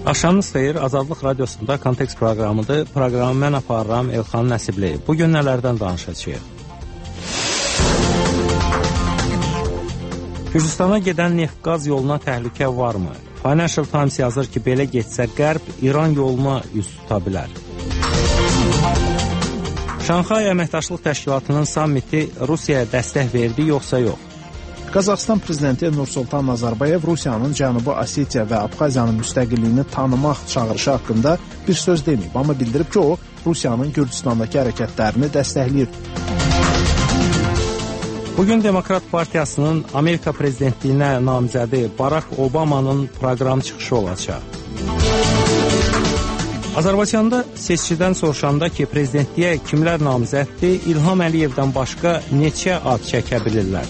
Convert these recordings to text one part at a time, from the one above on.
Axşamınız xeyir, Azadlıq Radiosunda Kontekst proqramıdır. Proqramı mən aparıram Elxan Nəsibli. Bugün nələrdən danışacağıq? Gürcüstana gedən neft-qaz yoluna təhlükə varmı? Financial Times yazır ki, belə getsə Qərb İran yoluna üz tuta bilər. Şanxay Əməkdaşlıq Təşkilatının sammiti Rusiyaya dəstək verdi, yoxsa yox? Qazaxıstan prezidenti Nursultan Nazarbayev Rusiyanın Cənubi Osetiya və Abxaziyanın müstəqilliyini tanımaq çağırışı haqqında bir söz deməyib, amma bildirib ki, o Rusiyanın Gürcüstandakı hərəkətlərini dəstəkləyir. Bugün Demokrat Partiyasının Amerika prezidentliyinə namizədi Barack Obama'nın proqram çıxışı olacaq. Azərbaycanda seçkidən soruşanda ki, prezidentliyə kimlər namizəddir, İlham Əliyevdən başqa neçə ad çəkə bilirlər?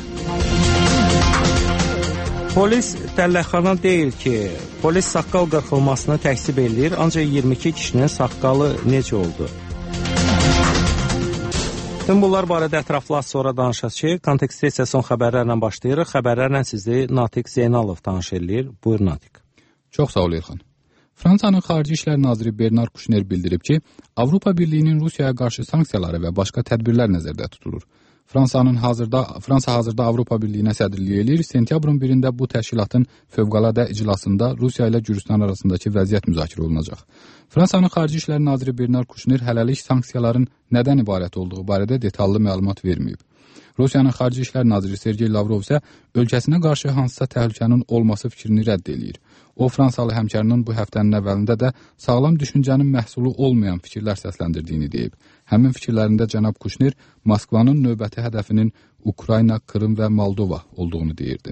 Polis dəlləkxana deyil ki, polis saqqal qırxılmasını təksib edir, ancaq 22 kişinin saqqalı necə oldu? Tüm bunlar barədə ətraflı az sonra danışacağıq. Kontekstdə isə son xəbərlərlə başlayırıq. Xəbərlərlə sizi Natiq Zeynalov tanış edir. Buyur Natiq. Çox sağ ol Elxan. Fransanın Xarici İşlər naziri Bernard Kuşner bildirib ki, Avropa Birliyinin Rusiyaya qarşı sanksiyaları və başqa tədbirlər nəzərdə tutulur. Fransa hazırda Avropa Birliyinə sədrlik edir. Sentyabrın 1-də bu təşkilatın fövqəladə iclasında Rusiya ilə Gürcüstan arasındakı vəziyyət müzakirə olunacaq. Fransanın Xarici İşlər naziri Bernard Kuşner hələlik sanksiyaların nədən ibarət olduğu barədə detallı məlumat verməyib. Rusiyanın Xarici İşlər naziri Sergey Lavrov isə ölkəsinə qarşı hansısa təhlükənin olması fikrini rədd edir. O, Fransalı həmkarının bu həftənin əvvəlində də sağlam düşüncənin məhsulu olmayan fikirlər səsləndirdiyini deyib. Həmin fikirlərində cənab Kuşner Moskvanın növbəti hədəfinin Ukrayna, Krım və Moldova olduğunu deyirdi.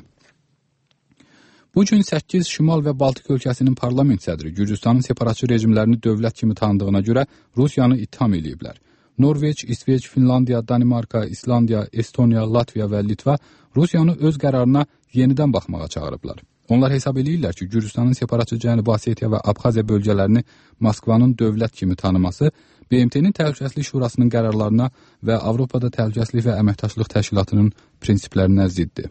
Bu gün 8 Şimal və Baltik ölkəsinin parlament sədri Gürcüstanın separatçı rejimlərini dövlət kimi tanıdığına görə Rusiyanı ittiham ediblər. Norveç, İsveç, Finlandiya, Danimarka, İslandiya, Estoniya, Latviya və Litva Rusiyanı öz qərarına yenidən baxmağa çağırıblar. Onlar hesab edirlər ki, Gürcüstanın separatçı Cənubi Osetiya və Abxaziya bölgələrini Moskvanın dövlət kimi tanıması BMT-nin Təhlükəsizlik Şurasının qərarlarına və Avropada Təhlükəsizlik və Əməkdaşlıq Təşkilatının prinsiplərinə ziddir.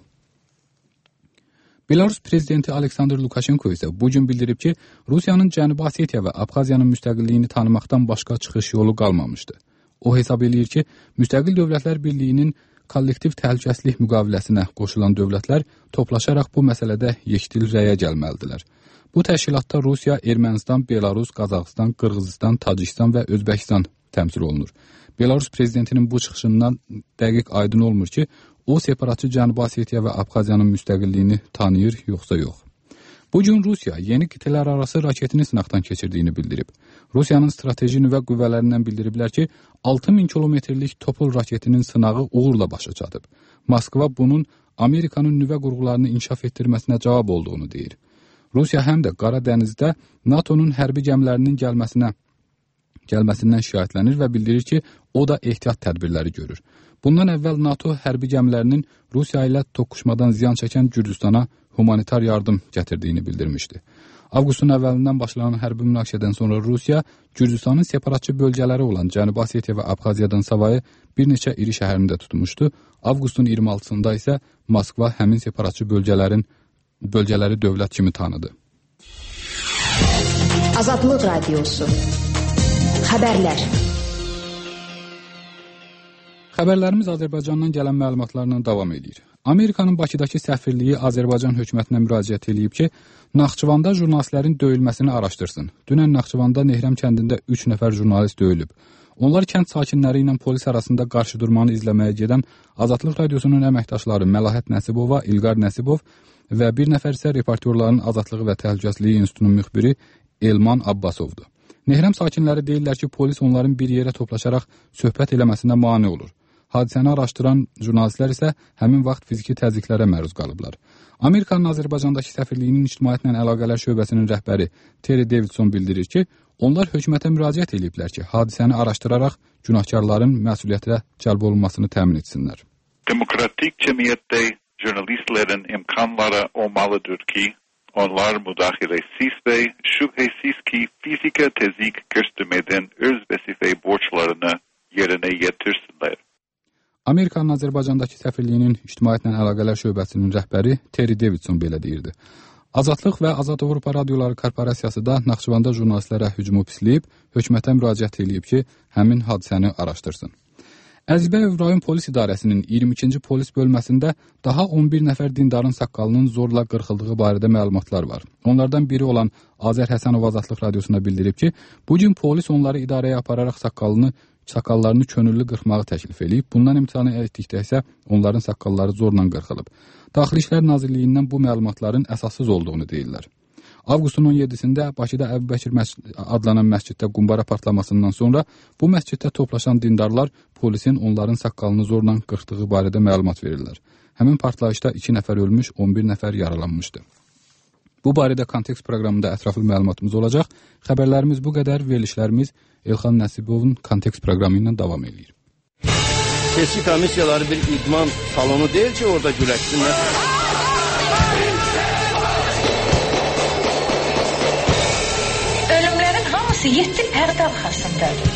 Belarus prezidenti Aleksandr Lukashenko isə bugün bildirib ki, Rusiyanın Cənubi Osetiya və Abxaziyanın müstəqilliyini tanımaqdan başqa çıxış yolu qalmamışdı. O hesab edir ki, Müstəqil Dövlətlər Birliyinin kollektiv təhlükəsizlik müqaviləsinə qoşulan dövlətlər toplaşaraq bu məsələdə yekdil rəyə gəlməlidirlər. Bu təşkilatda Rusiya, Ermənistan, Belarus, Qazaxıstan, Qırğızistan, Tacikistan və Özbəkistan təmsil olunur. Belarus prezidentinin bu çıxışından dəqiq aydın olmur ki, o separatçı Cənubi Osetiya və Abxaziyanın müstəqilliyini tanıyır, yoxsa yox. Bugün Rusiya yeni qitələr arası raketini sınaqdan keçirdiyini bildirib. Rusiyanın strateji nüvə qüvvələrindən bildiriblər ki, 6000 kilometrlik Topol raketinin sınağı uğurla başa çatıb. Moskva bunun Amerikanın nüvə qurğularını inkişaf etdirməsinə cavab olduğunu deyir. Rusiya həm də Qara Dənizdə NATO'nun hərbi gəmilərinin gəlməsindən şikayətlənir və bildirir ki, o da ehtiyat tədbirləri görür. Bundan əvvəl NATO hərbi gəmilərinin Rusiya ilə toqquşmadan ziyan çəkən Gürcüstana humanitar yardım gətirdiyini bildirmişdi. Avqustun əvvəlindən başlanan hərbi münaqişədən sonra Rusiya Gürcüstanın separatçı bölgələri olan Cənubi Osetiya və Abxaziyadan savayı bir neçə iri şəhərini də tutmuşdu. Avqustun 26-sında isə Moskva həmin separatçı bölgələri dövlət kimi tanıdı. Azadlıq Radiosu. Xəbərlər. Xəbərlərimiz Azərbaycandan gələn məlumatlarla davam edir. Amerikanın Bakıdakı səfirliyi Azərbaycan hökumətinə müraciət edib ki, Naxçıvanda jurnalistlərin döyülməsini araşdırsın. Dünən Naxçıvanda Nehrəm kəndində 3 nəfər jurnalist döyülüb. Onlar kənd sakinləri ilə polis arasında qarşıdurmanı izləməyə gedən Azadlıq Radiosunun əməkdaşları Məlahət Nəsibova, İlqar Nəsibov və bir nəfər isə reportyorların Azadlığı və Təhlükəsizliyi İnstitutunun müxbiri Elman Abbasovdur. Nehrəm sakinləri deyirlər ki, polis onların bir yerə toplaşaraq söhbət eləməsinə mane olur. Hadisəni araşdıran jurnalistlər isə həmin vaxt fiziki təzyiqlərə məruz qalıblar. Amerikanın Azərbaycandakı səfirliyinin ictimaiyyətlə əlaqələr şöbəsinin rəhbəri Terry Davidson bildirir ki, onlar hökumətə müraciət ediblər ki, hadisəni araşdıraraq günahkarların məsuliyyətə cəlb olunmasını təmin etsinlər. Demokratik cəmiyyətdə jurnalistlərin imkanları olmalıdır ki, onlar müdaxiləsiz və şübhəsiz ki, fiziki təzyiq göstərmədən öz vəzifə borclarını yerinə yetirsinlər. Amerikanın Azərbaycandakı səfirliyinin ictimaiyyətlə əlaqələr şöbəsinin rəhbəri Terry Davidson belə deyirdi. Azadlıq və Azad Avropa Radioları Korporasiyası da Naxçıvanda jurnalistlərə hücumu pisləyib, hökumətə müraciət edib ki, həmin hadisəni araşdırsın. Əzbəyev rayon polis idarəsinin 22-ci polis bölməsində daha 11 nəfər dindarın saqqalının zorla qırxıldığı barədə məlumatlar var. Onlardan biri olan Azər Həsənov Azadlıq Radiosuna bildirib ki, bugün polis onları idarəyə apararaq saqqallarını könüllü qırxmağı təklif edib. Bundan imtina etdikdə isə onların saqqalları zorla qırxılıb. Daxili İşlər Nazirliyindən bu məlumatların əsassız olduğunu deyirlər. Avqustun 17-sində Bakıda Əbubəkir adlanan məsciddə qumbara partlamasından sonra bu məsciddə toplaşan dindarlar polisin onların saqqalını zorla qırxdığı barədə məlumat verirlər. Həmin partlayışda 2 nəfər ölmüş, 11 nəfər yaralanmışdı. Bu barədə kontekst proqramında ətraflı məlumatımız olacaq. Xəbərlərimiz bu qədər, verilişlərimiz Elxan Nəsibovun kontekst proqramı ilə davam edir. Seçki komissiyaları bir idman salonu deyil ki, orada güləşsinlər. Ölümlərin hamısı 7 pərdə arxasındadır.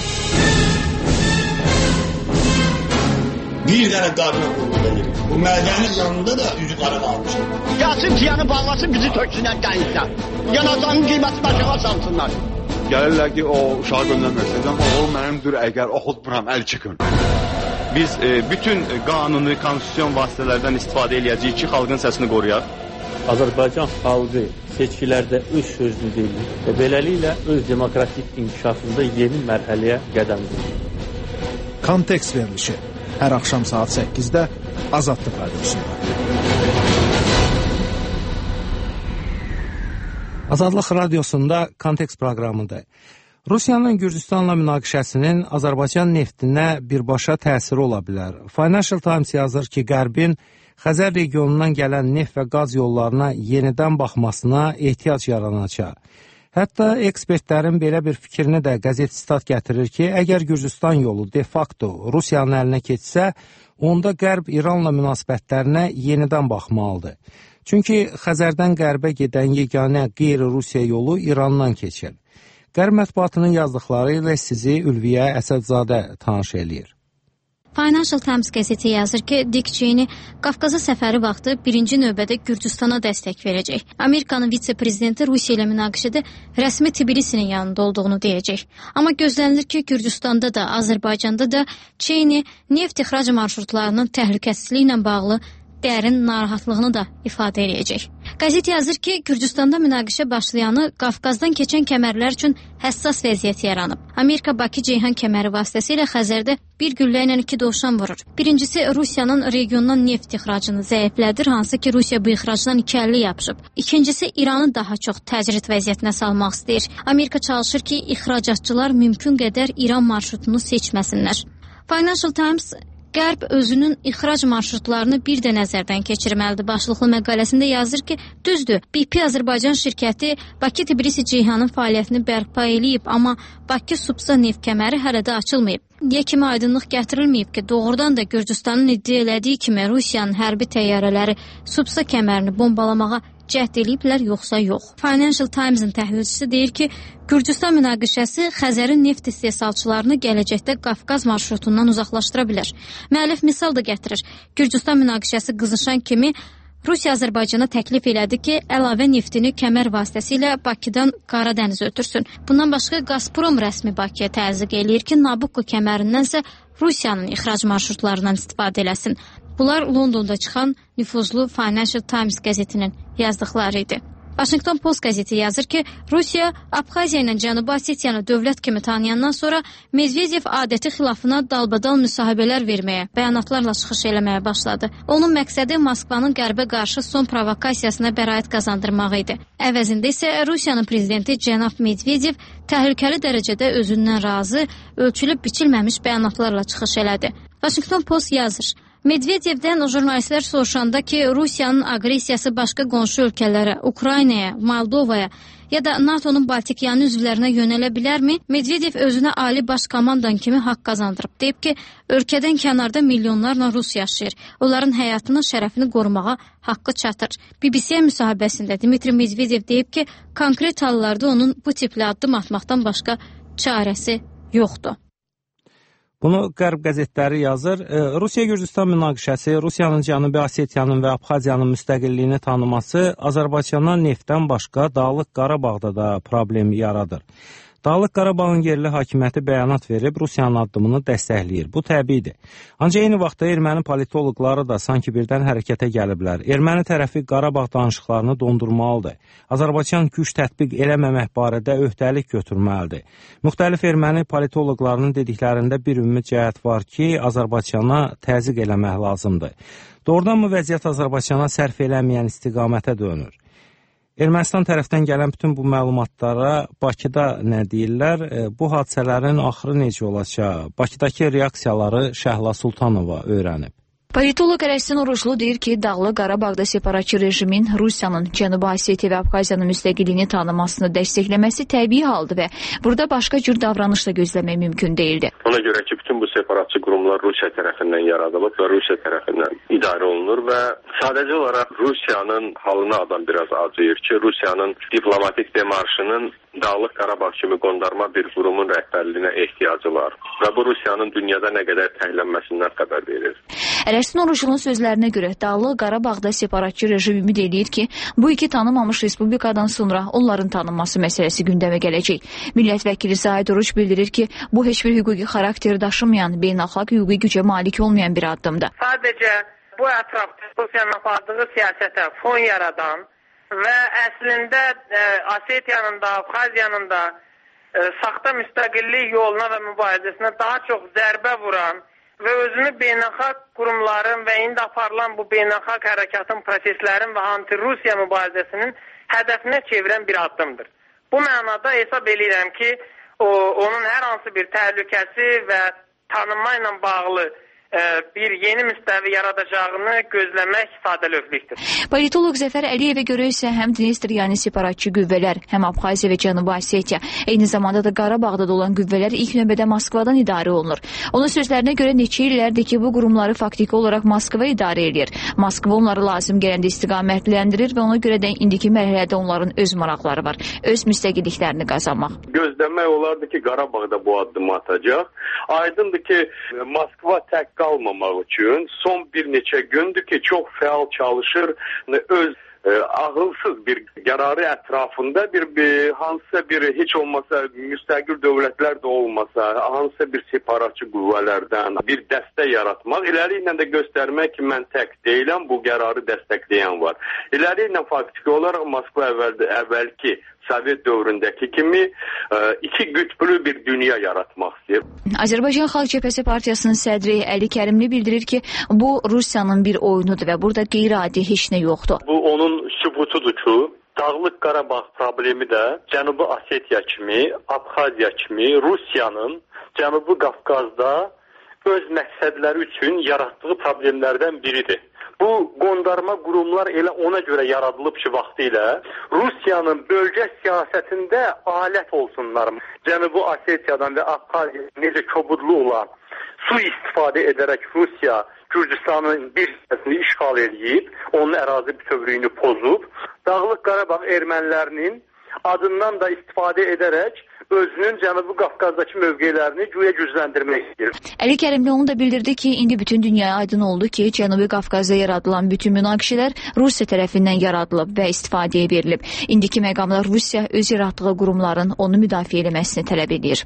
Bir dənə qadına qurulur. Bu mədənin yanında da üzü qara qalmışdır. Gəlsin piyanı bağlasın, bizi töksünlər dənizdən. Yanacağın qiyməti başına salsınlar. Gəlirlər ki, o uşağı göndərməsin. Oğul mənimdir, əgər oxutmuram, əl çıxın. Biz bütün qanuni, konstitusiyon vasitələrdən istifadə edəcəyik ki, xalqın səsini qoruyaq. Azərbaycan xalqı seçkilərdə öz sözünü deyir və beləliklə öz demokratik inkişafında yeni mərhələyə qədəm qoyur. Kontekst verilişi hər axşam saat 8-də Azadlıq Radiosunda. Azadlıq Radiosunda kontekst proqramıdır. Rusiyanın Gürcüstanla münaqişəsinin Azərbaycan neftinə birbaşa təsiri ola bilər. Financial Times yazır ki, Qərbin Xəzər regionundan gələn neft və qaz yollarına yenidən baxmasına ehtiyac yaranacaq. Hətta ekspertlərin belə bir fikrini də qəzet sitat gətirir ki, əgər Gürcüstan yolu de facto Rusiyanın əlinə keçsə, onda Qərb İranla münasibətlərinə yenidən baxmalıdır. Çünki Xəzərdən Qərbə gedən yeganə qeyri-Rusiya yolu İrandan keçir. Qərb mətbuatının yazdıqları ilə sizi Ülviyə Əsədzadə tanış eləyir. Financial Times qəzeti yazır ki, Dick Cheney Qafqaza səfəri vaxtı birinci növbədə Gürcüstana dəstək verəcək. Amerikanın vitse-prezidenti Rusiya ilə münaqişədə rəsmi Tbilisinin yanında olduğunu deyəcək. Amma gözlənilir ki, Gürcüstanda da, Azərbaycanda da Cheney neft ixrac marşrutlarının təhlükəsizliyi ilə bağlı dərin narahatlığını da ifadə edəcək. Qəzet yazır ki, Gürcüstanda münaqişə başlayanı Qafqazdan keçən kəmərlər üçün həssas vəziyyət yaranıb. Amerika Bakı-Ceyhan kəməri vasitəsilə Xəzərdə bir güllə ilə 2 dovşan vurur. Birincisi, Rusiyanın regiondan neft ixracını zəiflədir, hansı ki, Rusiya bu ixracdan 2 əlli yapışıb. İkincisi, İranı daha çox təcrid vəziyyətinə salmaq istəyir. Amerika çalışır ki, ixracatçılar mümkün qədər İran marşrutunu seçməsinlər. Financial Times Qərb özünün ixrac marşrutlarını bir də nəzərdən keçirməlidir. Başlıqlı məqaləsində yazır ki, düzdür, BP Azərbaycan şirkəti Bakı-Tbilisi-Ceyhanın fəaliyyətini bərpa eləyib, amma Bakı-Supsa neft kəməri hələ də açılmayıb. Niyə kimi aydınlıq gətirilməyib ki, doğrudan da Gürcüstanın iddia elədiyi kimi Rusiyanın hərbi təyyarələri Supsa kəmərini bombalamağa cəhd eləyiblər, yoxsa yox. Financial Times-ın təhlilçisi deyir ki, Gürcüstan münaqişəsi Xəzərin neft istehsalçılarını gələcəkdə Qafqaz marşrutundan uzaqlaşdıra bilər. Müəllif misal da gətirir. Gürcüstan münaqişəsi qızışan kimi Rusiya Azərbaycana təklif elədi ki, əlavə neftini kəmər vasitəsilə Bakıdan Qara dənizə ötürsün. Bundan başqa Gazprom rəsmi Bakıya təzyiq eləyir ki, Nabucco kəmərindənsə Rusiyanın ixrac marşrutlarından istifadə eləsin. Bunlar Londonda çıxan nüfuzlu Financial Times qəzetinin yazdıqları idi. Washington Post qəzeti yazır ki, Rusiya Abxaziya ilə Cənubi Osetiyanı dövlət kimi tanıyandan sonra Medvedev adəti xilafına dalbadal müsahibələr verməyə, bəyanatlarla çıxış eləməyə başladı. Onun məqsədi Moskvanın qərbə qarşı son provokasiyasına bəraət qazandırmaq idi. Əvəzində isə Rusiyanın prezidenti cənab Medvedev təhlükəli dərəcədə özündən razı, ölçülüb biçilməmiş bəyanatlarla çıxış elədi. Washington Post yazır. Medvedevdən jurnalistlər soruşanda ki, Rusiyanın aqressiyası başqa qonşu ölkələrə, Ukraynaya, Moldovaya ya da NATO'nun Baltikyanı üzvlərinə yönələ bilərmi? Medvedev özünə ali baş komandan kimi haqq qazandırıb. Deyib ki, ölkədən kənarda milyonlarla Rus yaşayır. Onların həyatının şərəfini qorumağa haqqı çatır. BBC müsahibəsində Dmitri Medvedev deyib ki, konkret hallarda onun bu tipli addım atmaqdan başqa çarəsi yoxdur. Bunu Qərb qəzetləri yazır. Rusiya-Gürcüstan münaqişəsi, Rusiyanın Cənubi Osetiyanın və Abxaziyanın müstəqilliyini tanıması Azərbaycana neftdən başqa Dağlıq Qarabağda da problem yaradır. Dağlıq Qarabağın yerli hakimiyyəti bəyanat verib Rusiyanın addımını dəstəkləyir. Bu təbiidir. Ancaq eyni vaxtda erməni politoloqları da sanki birdən hərəkətə gəliblər. Erməni tərəfi Qarabağ danışıqlarını dondurmalıdır. Azərbaycan güc tətbiq eləməmək barədə öhdəlik götürməlidir. Müxtəlif erməni politoloqlarının dediklərində bir ümumi cəhət var ki, Azərbaycana təzyiq eləmək lazımdır. Doğrudan bu vəziyyət Azərbaycana sərf eləməyən istiqamətə dönür. Ermənistan tərəfdən gələn bütün bu məlumatlara Bakıda nə deyirlər? Bu hadisələrin axırı necə olacaq? Bakıdakı reaksiyaları Şəhla Sultanova öyrənib. Politolog Ərəstin Oruclu deyir ki, Dağlıq Qarabağda separatçı rejimin Rusiyanın Cənubi Osetiya və Abxaziyanın müstəqilliyini tanımasını dəstəkləməsi təbii haldır və burada başqa cür davranış da gözləmək mümkün deyildi. Ona görə ki, bütün bu separatçı qurumlar Rusiya tərəfindən yaradılıb və Rusiya tərəfindən idarə olunur və sadəcə olaraq Rusiyanın halına adam biraz acıyır ki, Rusiyanın diplomatik demarşının Dağlıq Qarabağ kimi qondarma bir qurumun rəhbərliyinə ehtiyacı var və bu Rusiyanın dünyada nə qədər təhlənməsindən xəbər verir. Ərəstin Oruclunun sözlərinə görə Dağlıq Qarabağda separatçı rejim ümid edir ki, bu iki tanınmamış respublikadan sonra onların tanınması məsələsi gündəmə gələcək. Millət vəkili Zahid Oruc bildirir ki, bu heç bir hüquqi xarakteri daşımayan, beynəlxalq hüquqi gücə malik olmayan bir addımdır. Sadəcə bu ətrafda Rusiyanın apardığı siyasətə fon yaradan və əslində Osetiyanın da, Abxaziyanın da saxta müstəqillik yoluna və mübarizəsinə daha çox zərbə vuran və özünü beynəlxalq qurumların və indi aparılan bu beynəlxalq hərəkatın, proseslərin və anti-Rusiya mübarizəsinin hədəfinə çevirən bir addımdır. Bu mənada hesab edirəm ki, onun hər hansı bir təhlükəsi və tanınma ilə bağlı bir yeni müstəvi yaradacağını gözləmək sadəlövhlükdür. Politoloq Zəfər Əliyevə görə isə həm Dnestr, yəni separatçı qüvvələr, həm Abxaziya və Cənubi Osetiya, eyni zamanda da Qarabağda da olan qüvvələr ilk növbədə Moskvadan idarə olunur. Onun sözlərinə görə neçə illərdir ki, bu qurumları faktiki olaraq Moskva idarə edir. Moskva onları lazım gələndə istiqamətləndirir və ona görə də indiki mərhələdə onların öz maraqları var, öz müstəqilliklərini qazanmaq. Gözləmək olardı ki, Qarabağda bu addımı atacaq. Aydındır ki, Moskva tək qalmamaq üçün son bir neçə gündür ki, çox fəal çalışır, öz ağılsız bir qərarı ətrafında hansısa bir heç olmasa müstəqil dövlətlər də olmasa, hansısa bir separatçı qüvvələrdən bir dəstə yaratmaq, iləri ilə də göstərmək ki, mən tək deyiləm, bu qərarı dəstəkləyən var. İləri ilə faktiki olaraq Moskva əvvəlki Sovet dövründəki kimi iki qütblü bir dünya yaratmaq istəyir. Azərbaycan Xalq Cəbhəsi Partiyasının sədri Əli Kərimli bildirir ki, bu Rusiyanın bir oyunudur və burada qeyri-adi heç nə yoxdur. Bu onun sübutudur ki, Dağlıq Qarabağ problemi də Cənubi Osetiya kimi, Abxaziya kimi Rusiyanın Cənubi Qafqazda öz məqsədləri üçün yaratdığı problemlərdən biridir. Bu qondarma qurumlar elə ona görə yaradılıb ki, vaxtilə Rusiyanın bölgə siyasətində alət olsunlar. Cənubi Osetiyadan və Abxaziyadan necə kobudlu olan sui-istifadə edərək Rusiya Gürcüstanın bir hissəsini işğal edib, onun ərazi bütövlüyünü pozub, Dağlıq Qarabağ ermənilərinin adından da istifadə edərək özünün Cənubi Qafqazdakı mövqelərini güya gücləndirmək istəyir. Əli Kərimli onu da bildirdi ki, indi bütün dünyaya aydın oldu ki, Cənubi Qafqazda yaradılan bütün münaqişələr Rusiya tərəfindən yaradılıb və istifadəyə verilib. İndiki məqamda Rusiya öz yaratdığı qurumların onu müdafiə etməsini tələb edir.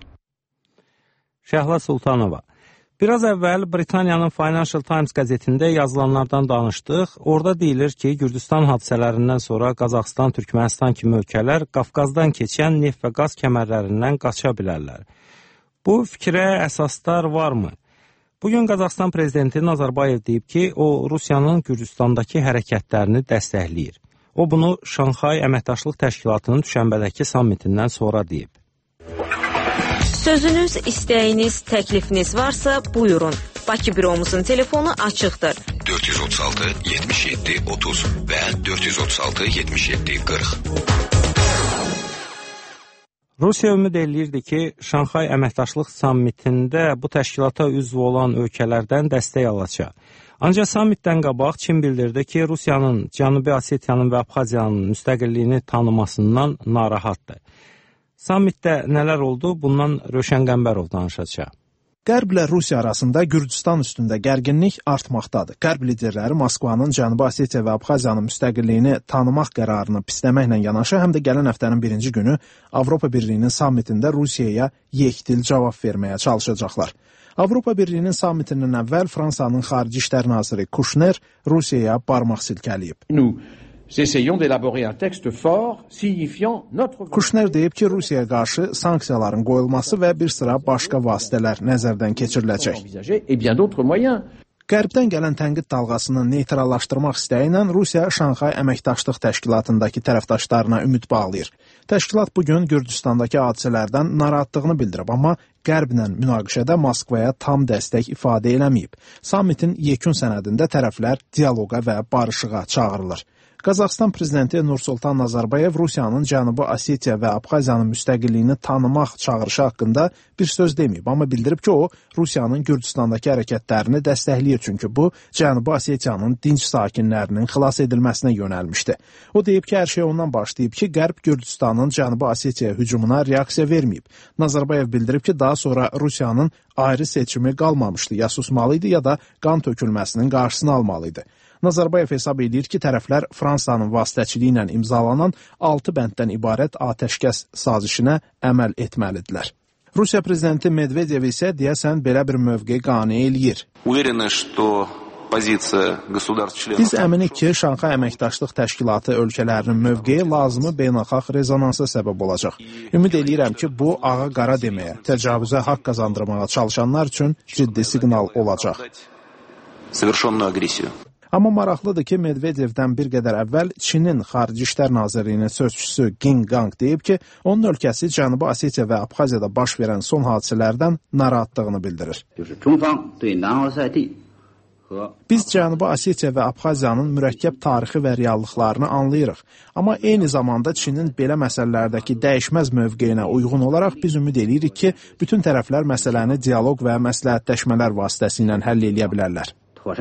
Şəhla Sultanova. Biraz əvvəl Britaniyanın Financial Times qəzetində yazılanlardan danışdıq. Orada deyilir ki, Gürcüstan hadisələrindən sonra Qazaxıstan, Türkmənistan kimi ölkələr Qafqazdan keçən neft və qaz kəmərlərindən qaça bilərlər. Bu fikrə əsaslar varmı? Bugün Qazaxıstan prezidenti Nazarbayev deyib ki, o Rusiyanın Gürcüstandakı hərəkətlərini dəstəkləyir. O bunu Şanxay Əməkdaşlıq Təşkilatının düşənbədəki sammitindən sonra deyib. Sözünüz, istəyiniz, təklifiniz varsa buyurun. Bakı büromuzun telefonu açıqdır. 436 77 30 və 436 77 40. Rusiya ümid eləyirdi ki, Şanxay Əməkdaşlıq sammitində bu təşkilata üzv olan ölkələrdən dəstək alacaq. Ancaq sammitdən qabaq Çin bildirdi ki, Rusiyanın Cənubi Osetiyanın və Abxaziyanın müstəqilliyini tanımasından narahatdır. Sammitdə nələr oldu? Bundan Rövşən Qəmbərov danışacaq. Qərblə Rusiya arasında Gürcüstan üstündə gərginlik artmaqdadır. Qərb liderləri Moskvanın Cənubi Osetiya və Abxaziyanın müstəqilliyini tanımaq qərarını pisləməklə yanaşı, həm də gələn həftənin birinci günü Avropa Birliyinin sammitində Rusiyaya yekdil cavab verməyə çalışacaqlar. Avropa Birliyinin sammitindən əvvəl Fransanın Xarici İşlər naziri Kuşner Rusiyaya barmaq silkələyib. Kuşner deyib ki, Rusiyaya qarşı sanksiyaların qoyulması və bir sıra başqa vasitələr nəzərdən keçiriləcək. Qərbdən gələn tənqid dalğasını neytrallaşdırmaq istəyi ilə Rusiya Şanxay Əməkdaşlıq Təşkilatındakı tərəfdaşlarına ümid bağlayır. Təşkilat bugün Gürcüstandakı hadisələrdən narahatlığını bildirib, amma Qərblə münaqişədə Moskvaya tam dəstək ifadə eləməyib. Sammitin yekun sənədində tərəflər dialoqa və barışığa çağırılır. Qazaxıstan prezidenti Nursultan Nazarbayev Rusiyanın Cənubi Osetiya və Abxaziyanın müstəqilliyini tanımaq çağırışı haqqında bir söz deməyib, amma bildirib ki, o Rusiyanın Gürcüstandakı hərəkətlərini dəstəkləyir, çünki bu Cənubi Osetiyanın dinc sakinlərinin xilas edilməsinə yönəlmişdi. O deyib ki, hər şey ondan başlayıb ki, Qərb Gürcüstanın Cənubi Osetiya hücumuna reaksiya verməyib. Nazarbayev bildirib ki, daha sonra Rusiyanın ayrı seçimi qalmamışdı, ya susmalıydı, ya da qan tökülməsinin qarşısını almalıydı. Nazarbayev hesab edir ki, tərəflər Fransanın vasitəçiliyi ilə imzalanan 6 bənddən ibarət atəşkəs sazişinə əməl etməlidirlər. Rusiya prezidenti Medvedev isə deyəsən belə bir mövqe qane eləyir. Biz əminik ki, Şanxay Əməkdaşlıq Təşkilatı ölkələrinin mövqeyi lazımı beynəlxalq rezonansa səbəb olacaq. Ümid eləyirəm ki, bu ağa-qara deməyə, təcavüzə haqq qazandırmağa çalışanlar üçün ciddi siqnal olacaq. Amma maraqlıdır ki, Medvedevdən bir qədər əvvəl Çinin Xarici İşlər Nazirliyinin sözçüsü Qin Gang deyib ki, onun ölkəsi Cənubi Osetiya və Abxaziyada baş verən son hadisələrdən narahatlığını bildirir. Biz Cənubi Osetiya və Abxaziyanın mürəkkəb tarixi və reallıqlarını anlayırıq. Amma eyni zamanda Çinin belə məsələlərdəki dəyişməz mövqeyinə uyğun olaraq biz ümid edirik ki, bütün tərəflər məsələni dialoq və məsləhətləşmələr vasitəsilə həll edə bilərlər.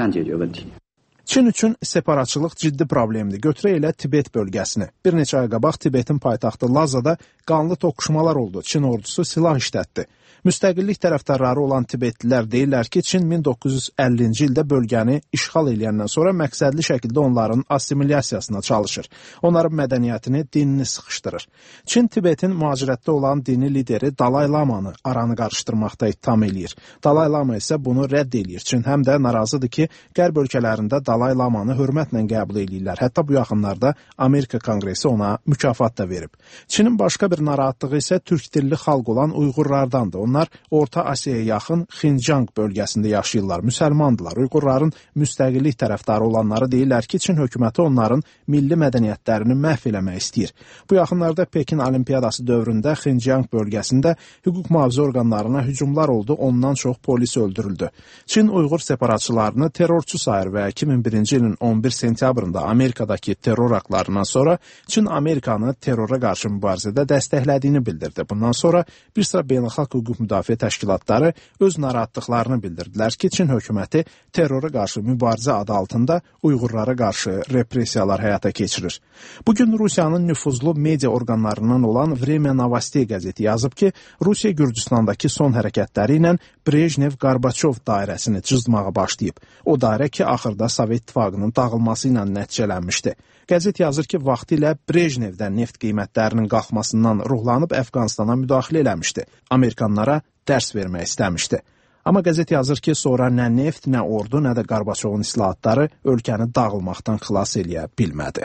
Çin üçün separatçılıq ciddi problemdir. Götürək elə Tibet bölgəsini. Bir neçə ay qabaq Tibetin paytaxtı Lazada qanlı toqquşmalar oldu. Çin ordusu silah işlətdi. Müstəqillik tərəfdarları olan Tibetlilər deyirlər ki, Çin 1950-ci ildə bölgəni işğal edəndən sonra məqsədli şəkildə onların assimilyasiyasına çalışır. Onların mədəniyyətini, dinini sıxışdırır. Çin Tibetin mühacirətdə olan dini lideri Dalai Lamanı aranı qarışdırmaqda ittiham eləyir. Dalai Lama isə bunu rədd eləyir. Çin həm də narazıdır ki, Qərb ölkələrində Dalai Lamanı hörmətlə qəbul eləyirlər. Hətta bu yaxınlarda Amerika Konqresi ona mükafat da verib. Çinin başqa bir narahatlığı isə türk dilli xalq olan Uyğurlardandır. Onlar Orta Asiyaya yaxın Xinjiang bölgəsində yaşayırlar, müsəlmandırlar. Uyğurların müstəqillik tərəfdarı olanları deyirlər ki, Çin hökuməti onların milli mədəniyyətlərini məhv eləmək istəyir. Bu yaxınlarda Pekin Olimpiyadası dövründə Xinjiang bölgəsində hüquq mühafizə orqanlarına hücumlar oldu, ondan çox polis öldürüldü. Çin Uyğur separatçılarını terrorçu sayır və 2001-ci ilin 11 sentyabrında Amerikadakı terror aktlarından sonra Çin Amerikanı terrora qarşı mübarizədə dəstəklədiyini bildirdi. Bundan sonra bir sıra beynəlxalq hüquq müdafiə təşkilatları öz narahatlıqlarını bildirdilər ki, Çin hökuməti terrora qarşı mübarizə adı altında Uyğurlara qarşı repressiyalar həyata keçirir. Bugün Rusiyanın nüfuzlu media orqanlarından olan Vremya Novosti qəzeti yazıb ki, Rusiya Gürcüstandakı son hərəkətləri ilə Brejnev-Qarbaçov dairəsini cızmağa başlayıb. O dairə ki, axırda Sovet İttifaqının dağılması ilə nəticələnmişdi. Qəzet yazır ki, vaxtilə Brejnevdən neft qiymətlərinin qalxmasından ruhlanıb Əfqanistana müdaxilə eləmişdi. Amerikanlara dərs vermək istəmişdi. Amma qəzet yazır ki, sonra nə neft, nə ordu, nə də Qarbaçovun islahatları ölkəni dağılmaqdan xilas eləyə bilmədi.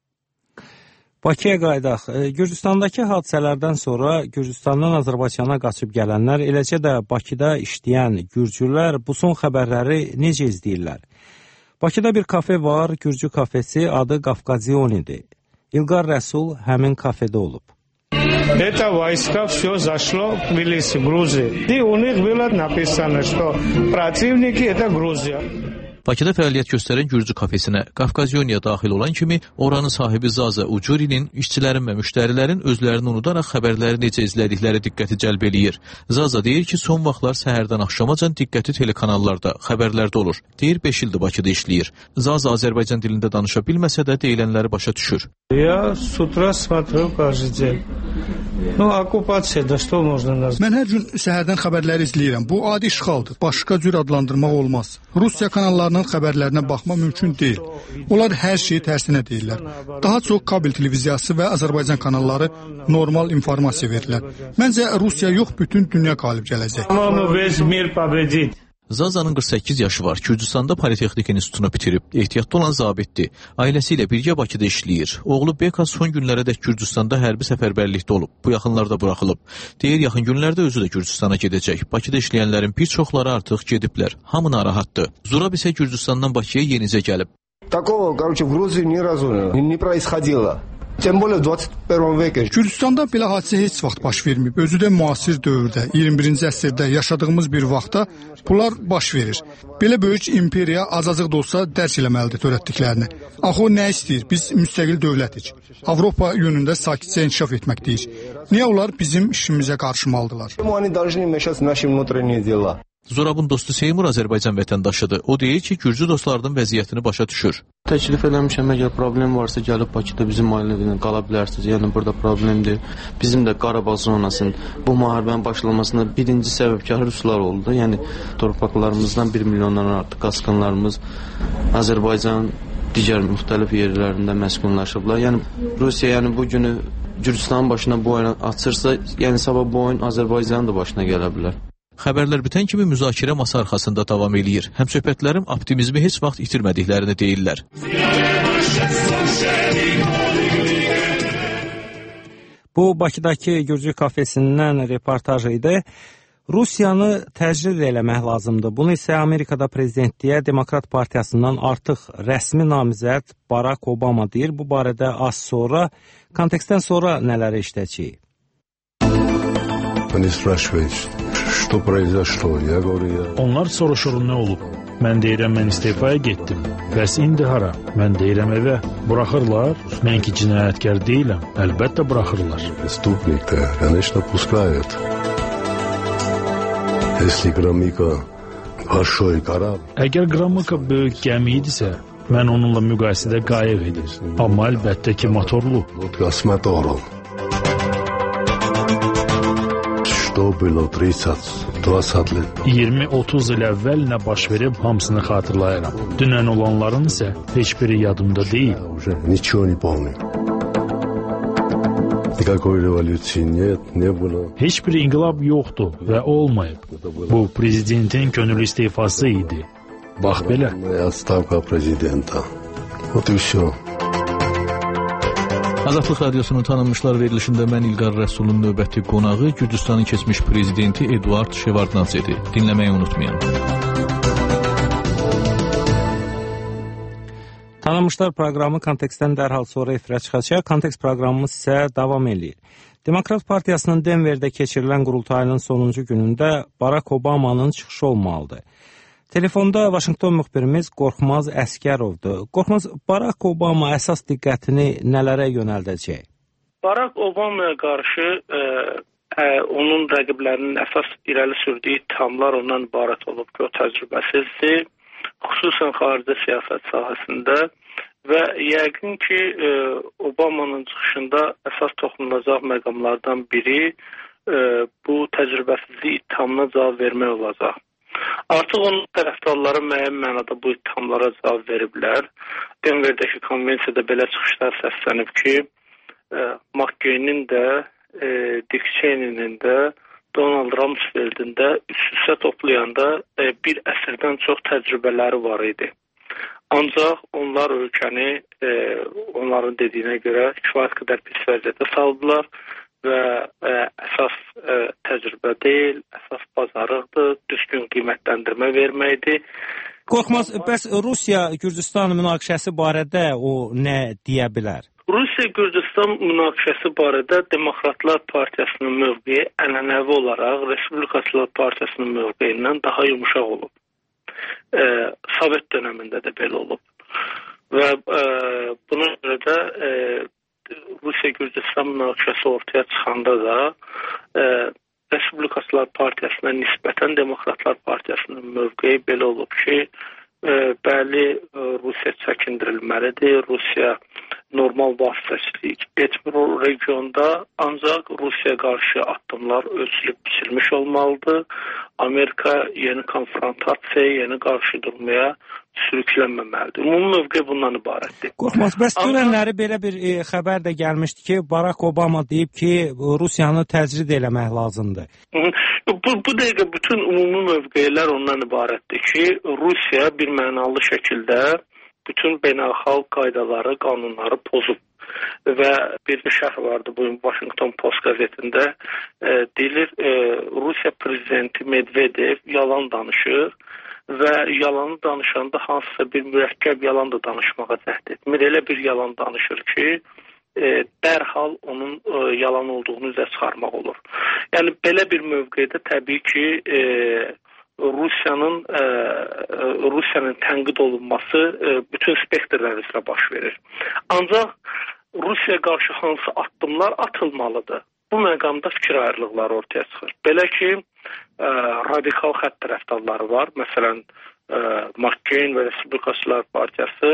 Bakıya qayıdaq. Gürcüstandakı hadisələrdən sonra Gürcüstandan Azərbaycana qaçıb gələnlər, eləcə də Bakıda işləyən gürcülər bu son xəbərləri necə izləyirlər? Bakıda bir kafe var, Gürcü kafesi, adı Qafqazionidir. İlqar Rəsul həmin kafedə olub. Это войска все зашло в Тбилиси, Грузии. И у них было написано, что противники это Грузия. Bakıda fəaliyyət göstərən Gürcü kafesinə Qafqazyoniya daxil olan kimi oranın sahibi Zaza Ucurinin işçilərin və müştərilərin özlərini unudaraq xəbərləri necə izlədikləri diqqəti cəlb eləyir. Zaza deyir ki, son vaxtlar səhərdən axşamacan diqqəti telekanallarda, xəbərlərdə olur. Deyir, 5 ildir Bakıda işləyir. Zaza Azərbaycan dilində danışa bilməsə də deyilənləri başa düşür. Я с утра смотрю каждый день. Mən hər gün səhərdən xəbərləri izləyirəm. Bu adi işğaldır. Başqa cür adlandırmaq olmaz. Rusiya kanallarının xəbərlərinə baxmaq mümkün deyil. Onlar hər şeyi tərsinə deyirlər. Daha çox kabel televiziyası və Azərbaycan kanalları normal informasiya verirlər. Məncə Rusiya yox, bütün dünya qalib gələcək. Zazanın 48 yaşı var. Gürcüstanda Politexnik İnstitutunu bitirib. Ehtiyatlı olan zabitdir. Ailəsi ilə birgə Bakıda işləyir. Oğlu Beka son günlərədək Gürcüstanda hərbi səfərbərlikdə olub. Bu yaxınlarda buraxılıb. Deyir, yaxın günlərdə özü də Gürcüstana gedəcək. Bakıda işləyənlərin bir çoxları artıq gediblər. Hamı narahatdır. Zurab isə Gürcüstandan Bakıya yenicə gəlib. Такого, в Грузии ни разу не происходило. Tем более в 21 веке. Gürcüstanda belə hadisə heç vaxt baş verməyib. Özü də müasir dövrdə, 21-ci əsrdə yaşadığımız bir vaxtda bunlar baş verir. Belə böyük imperiya azacıq da olsa dərk eləməlidir törətdiklərini. Axı o nə istəyir? Biz müstəqil dövlətik. Avropa yönündə sakitcə inkişaf etməkdəyik. Niyə onlar bizim işimizə qarışmalıdırlar? Они должны вмешаться в наши внутренние дела. Zorabın dostu Seymur Azərbaycan vətəndaşıdır. O deyir ki, Gürcü dostlarının vəziyyətini başa düşür. Təklif eləmişəm, əgər problem varsa gəlib Bakıda bizim ailədə qala bilərsiniz. Yəni burada problemdir. Bizim də Qarabağ zonasının bu müharibənin başlamasında birinci səbəbkar Ruslar oldu. Yəni torpaqlarımızdan 1 milyondan artıq qaçqınlarımız Azərbaycan digər müxtəlif yerlərində məskunlaşıblar. Yəni Rusiya bu günü Gürcüstanın başına bu oyunu açırsa, yəni sabah bu oyun Azərbaycanın da başına gələ bilər. Xəbərlər bitən kimi müzakirə masa arxasında davam eləyir. Həmsöhbətlərim optimizmi heç vaxt itirmədiklərini deyirlər. Bu, Bakıdakı Gürcü kafesindən reportaj idi. Rusiyanı təcrid eləmək lazımdır. Bunu isə Amerikada prezidentliyə Demokrat Partiyasından artıq rəsmi namizəd Barack Obama deyir. Bu barədə az sonra, kontekstdən sonra nələri işləyəcəyik? Onlar soruşur nə olub? Mən deyirəm, mən istifaya getdim. Bəs indi hara? Mən deyirəm evə. Buraxırlar. Mən ki cinayətkar deyiləm. Əlbəttə buraxırlar. Əgər Qramika böyük gəmi idisə, mən onunla müqayisədə qayıq idim. Amma əlbəttə ki motorlu. 20-30 il əvvəl nə baş verib hamısını xatırlayıram. Dünən olanların isə heç biri yadımda deyil. Heç bir inqilab yoxdur və olmayıb. Bu prezidentin könül istifası idi. Bax belə. Azadlıq Radiosunun tanınmışlar verilişində mən İlqar Rəsulun növbəti qonağı Gürcüstanın keçmiş prezidenti Eduard Şevardnadzedir. Dinləməyi unutmayın. Tanınmışlar proqramı kontekstdən dərhal sonra efirə çıxacaq. Kontekst proqramımız isə davam eləyir. Demokrat Partiyasının Denverdə keçirilən qurultayının sonuncu günündə Barack Obama'nın çıxışı olmalıdır. Telefonda Vaşinqton müxbirimiz Qorxmaz Əskərovdur. Qorxmaz, Barack Obama əsas diqqətini nələrə yönəldəcək? Barack Obama'ya qarşı onun rəqiblərinin əsas irəli sürdüyü ittihamlar ondan ibarət olub ki, o təcrübəsizdir, xüsusən xarici siyasət sahəsində və yəqin ki, Obama'nın çıxışında əsas toxunulacaq məqamlardan biri bu təcrübəsizlik ittihamına cavab vermək olacaq. Artıq onun tərəfdarları müəyyən mənada bu ittihamlara cavab veriblər. Denverdəki konvensiyada belə çıxışlar səslənib ki, McCain'in də, Dick Cheney'nin də, Donald Rumsfeld'in də üst-üstə toplayanda bir əsrdən çox təcrübələri var idi. Ancaq onlar ölkəni, onların dediyinə görə kifayət qədər pis vəziyyətə saldılar və əsas təcrübə deyil, əsas bazarlıqdır, düzgün qiymətləndirmə verməkdir. Qorxmaz, bəs Rusiya-Gürcüstan münaqişəsi barədə o nə deyə bilər? Rusiya-Gürcüstan münaqişəsi barədə Demokratlar Partiyasının mövqeyi ənənəvi olaraq Respublikaçılar Partiyasının mövqeyindən daha yumuşaq olub. Sovet dönəmində də belə olub. Və buna görə də Rusiya-Gürcüstan münaqişəsi ortaya çıxanda da Respublikaçılar Partiyasına nisbətən Demokratlar Partiyasının mövqeyi belə olub ki, bəli, Rusiya çəkindirilməlidir, Rusiya normal vasitəçilik etmir o regionda, ancaq Rusiya qarşı addımlar ölçülüb biçilmiş olmalıdır. Amerika yeni konfrontasiyaya, yeni qarşı durmaya sürüklənməməlidir. Ümumi mövqe bundan ibarətdir. Qorxmaz, bəs dünənləri belə bir xəbər də gəlmişdi ki, Barack Obama deyib ki, Rusiyanı təcrid eləmək lazımdır. Bu dəqiqə bütün ümumi mövqelər ondan ibarətdir ki, Rusiya bir mənalı şəkildə bütün beynəlxalq qaydaları, qanunları pozub. Və bir şərh vardı bu Washington Post qəzetində, deyilir, Rusiya prezidenti Medvedev yalan danışır və yalanı danışanda hansısa bir mürəkkəb yalan da danışmağa cəhd etmir. Elə bir yalan danışır ki, dərhal onun yalan olduğunu üzə çıxarmaq olur. Yəni belə bir mövqedə təbii ki, Rusiyanın tənqid olunması bütün spektrlər üzrə baş verir. Ancaq Rusiya qarşı hansı addımlar atılmalıdır? Bu məqamda fikir ayrılıqları ortaya çıxır. Belə ki, radikal xətt tərəfdarları var. Məsələn, McCain və Respublikaçılar Partiyası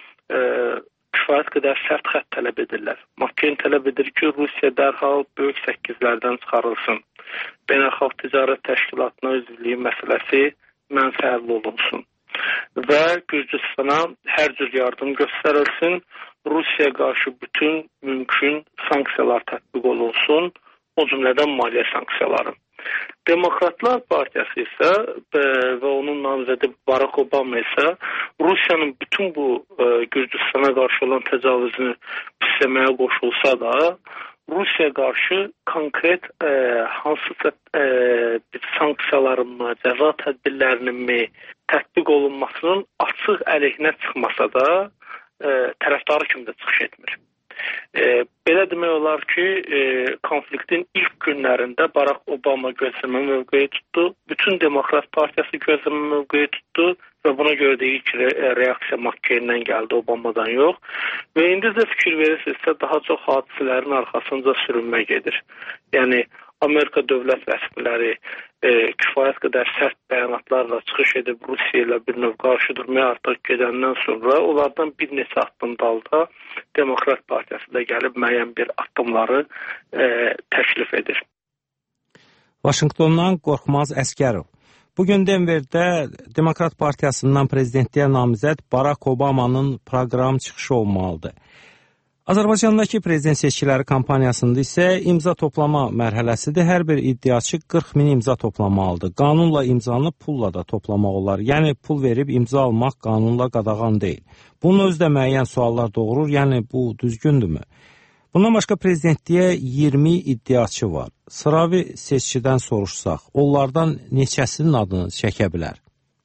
kifayət qədər sərt xətt tələb edirlər. McCain tələb edir ki, Rusiya dərhal böyük 8-lərdən çıxarılsın. Beynəlxalq Ticarət Təşkilatına üzvlüyü məsələsi mənfəətli olunsun. Və Gürcüstana hər cür yardım göstərilsin. Rusiya qarşı bütün mümkün sanksiyalar tətbiq olunsun, o cümlədən maliyyə sanksiyaları. Demokratlar Partiyası isə və onun namizədi Barack Obama isə Rusiyanın bütün bu Gürcüstana qarşı olan təcavüzünü pisləməyə qoşulsa da, Rusiya qarşı konkret hansısa sanksiyaların mı, cəza tədbirlərinin mi tətbiq olunmasının açıq əleyhinə çıxmasa da, tərəfdarı kimi də çıxış etmir. Belə demək olar ki, konfliktin ilk günlərində Barack Obama gözləmə mövqeyi tutdu, bütün Demokrat Partiyası gözləmə mövqeyi tutdu və buna görə də ilk reaksiya McCain'dən gəldi, Obamadan yox. Və indi də fikir verirsinizsə, daha çox hadisələrin arxasınca sürünmə gedir. Yəni, Amerika dövlət rəsmiləri kifayət qədər sərt bəyanatlarla çıxış edib Rusiya ilə bir növ qarşı durmaya artıq gedəndən sonra onlardan bir neçə addım dalda Demokrat Partiyası da gəlib müəyyən bir addımları təklif edir. Vaşinqtondan Qorxmaz Əskərov. Bugün Denverdə Demokrat Partiyasından prezidentliyə namizəd Barack Obamanın proqram çıxışı olmalıdır. Azərbaycandakı prezident seçkiləri kampaniyasında isə imza toplama mərhələsidir. Hər bir iddiaçı 40 min imza toplamalıdır. Qanunla imzanı pulla da toplamaq olar. Yəni pul verib imza almaq qanunla qadağan deyil. Bunun özü də müəyyən suallar doğurur. Yəni bu düzgündürmü? Bundan başqa prezidentliyə 20 iddiaçı var. Sıravi seçkidən soruşsaq, onlardan neçəsinin adını çəkə bilər?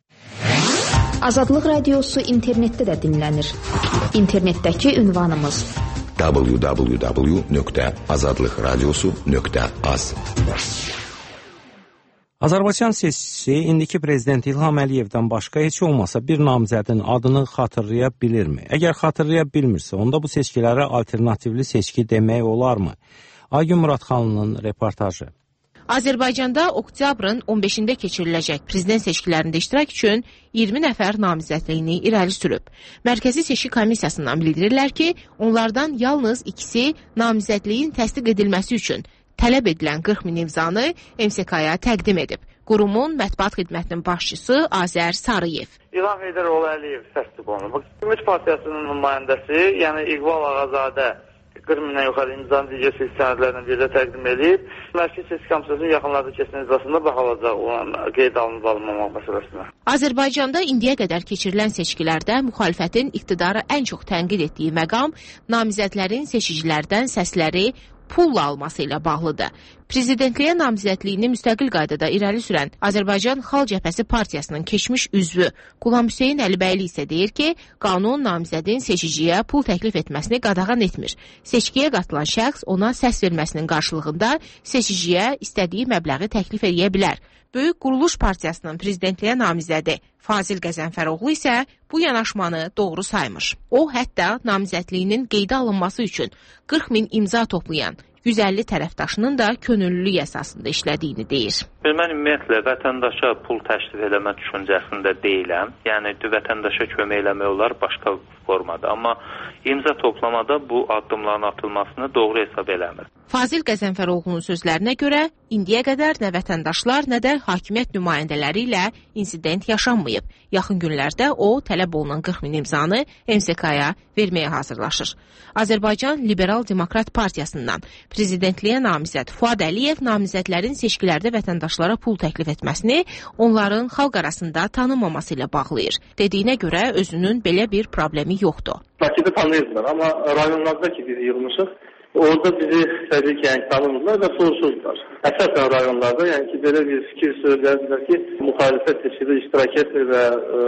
Azadlıq Radiosu internetdə də dinlənir. İnternetdəki ünvanımız www.azadlıqradiosu.az. Azərbaycan seçicisi indiki prezident İlham Əliyevdən başqa heç olmasa bir namizədin adını xatırlaya bilirmi? Əgər xatırlaya bilmirsə, onda bu seçkilərə alternativli seçki demək olarmı? Aygün Muradxanlının reportajı. Azərbaycanda oktyabrın 15-də keçiriləcək prezident seçkilərində iştirak üçün 20 nəfər namizədliyini irəli sürüb. Mərkəzi Seçki Komissiyasından bildirirlər ki, onlardan yalnız ikisi namizədliyin təsdiq edilməsi üçün tələb edilən 40 min imzanı MSK-ya təqdim edib. Qurumun mətbuat xidmətinin başçısı Azər Sarıyev. İlham Heydəroğlu Əliyev təsdiq olunub. Ümid Partiyasının nümayəndəsi, yəni İqbal Ağazadə 40 mindən yuxarı imzanı digər seçki sənədlərindən biri də təqdim edib. Mərkəzi Seçki Komissiyasının yaxınlarda keçən iclasında baxılacaq olan qeyd alınıb alınmamaq məsələsinə. Azərbaycanda indiyə qədər keçirilən seçkilərdə müxalifətin iqtidarı ən çox tənqid etdiyi məqam namizədlərin seçicilərdən səsləri pulla alması ilə bağlıdır. Prezidentliyə namizədliyini müstəqil qaydada irəli sürən Azərbaycan Xalq Cəbhəsi Partiyasının keçmiş üzvü Qulam Hüseyn Əlibəyli isə deyir ki, qanun namizədin seçiciyə pul təklif etməsini qadağan etmir. Seçkiyə qatılan şəxs ona səs verməsinin qarşılığında seçiciyə istədiyi məbləği təklif edə bilər. Böyük Quruluş Partiyasının prezidentliyə namizədi Fazil Qəzənfəroğlu isə bu yanaşmanı doğru saymır. O, hətta namizədliyinin qeydə alınması üçün 40 min imza toplayan 150 tərəfdaşının da könüllülük əsasında işlədiyini deyir. Mən ümumiyyətlə vətəndaşa pul təklif eləmə düşüncəsində deyiləm. Yəni vətəndaşa kömək eləmək olar başqa formada. Amma imza toplamada bu addımların atılmasını doğru hesab eləmir. Fazil Qəzənfəroğlu'nun sözlərinə görə indiyə qədər nə vətəndaşlar, nə də hakimiyyət nümayəndələri ilə insident yaşanmayıb. Yaxın günlərdə o tələb olunan 40 min imzanı MSK-ya verməyə hazırlaşır. Azərbaycan Liberal Demokrat Partiyasından prezidentliyə namizəd Fuad Əliyev namizədlərin seçkilərdə vətəndaşlara pul təklif etməsini onların xalq arasında tanınmaması ilə bağlayır. Dediyinə görə özünün belə bir problemi yoxdur. Bakıda tanıyırlar, amma rayonlarda ki biz yığılmışıq, orada bizi təbii ki, tanımırlar və soruşurlar. Əsasən rayonlarda, yəni ki, belə bir fikir söylədilər ki, müxalifət seçkidə iştirak etmir və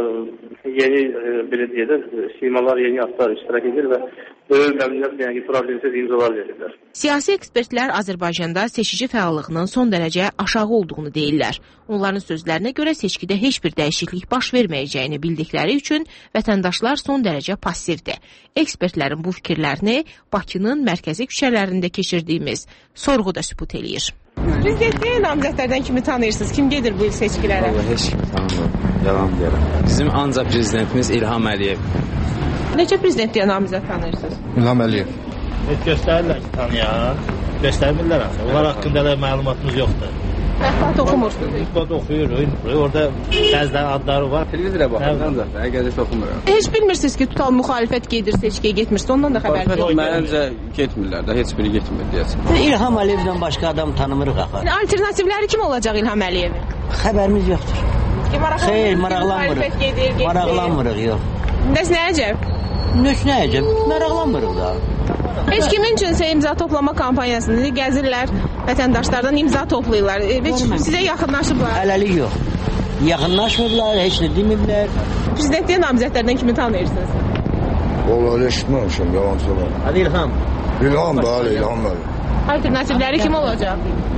yeni, belə deyədə, simalar, yeni atlar iştirak edir və böyük məmnuniyyət, yəni ki, problemsiz imzalar verirlər. Siyasi ekspertlər Azərbaycanda seçici fəallığının son dərəcə aşağı olduğunu deyirlər. Onların sözlərinə görə seçkidə heç bir dəyişiklik baş verməyəcəyini bildikləri üçün vətəndaşlar son dərəcə passivdir. Ekspertlərin bu fikirlərini Bakının mərkəzi küçələrində keçirdiyimiz sorğu da sübut eləyir. Prezidentliyə namizədlərdən kimi tanıyırsınız? Kim gedir bu il seçkilərə? Vallahi heç kimi tanımıyorum. Yalan deyirəm. Bizim ancaq prezidentimiz İlham Əliyev. Necə prezidentliyə namizəd tanıyırsınız? İlham Əliyev. Heç göstərirlər ki, tanıyan. Göstərmirlər ancaq. Onlar haqqında da məlumatımız yoxdur. Mətbuat oxumursunuz? Mətbuat oxuyuruq. Orada bəziləri adları var. Televizora baxırıq ancaq. Qəzet oxumuruq. Heç bilmirsiniz ki, tutal müxalifət gedir, seçkiyə getmirsə, ondan da xəbər verir. Məncə getmirlər də, heç biri getmir deyəsən. İlham Əliyevdən başqa adam tanımırıq axı. Alternativləri kim olacaq İlham Əliyevin? Xəbərimiz yoxdur. Xeyr, maraqlanmırıq. Maraqlanmırıq, yox. Bəs nə əcəb? Nə əcəb? Maraqlanmırıq da. Heç kimin üçünsə imza toplama kampanyasını gəzirlər, vətəndaşlardan imza toplayırlar. Sizə yaxınlaşıblar? Hələlik yox. Yaxınlaşmırlar, heç nə demiblər. Prezidentliyə namizədlərdən kimi tanıyırsınız? Vallahi eşitməmişəm, yalan söyləyəm. Hadi İlham. İlham, bəli, İlham bəli. Alternativləri kim olacaq?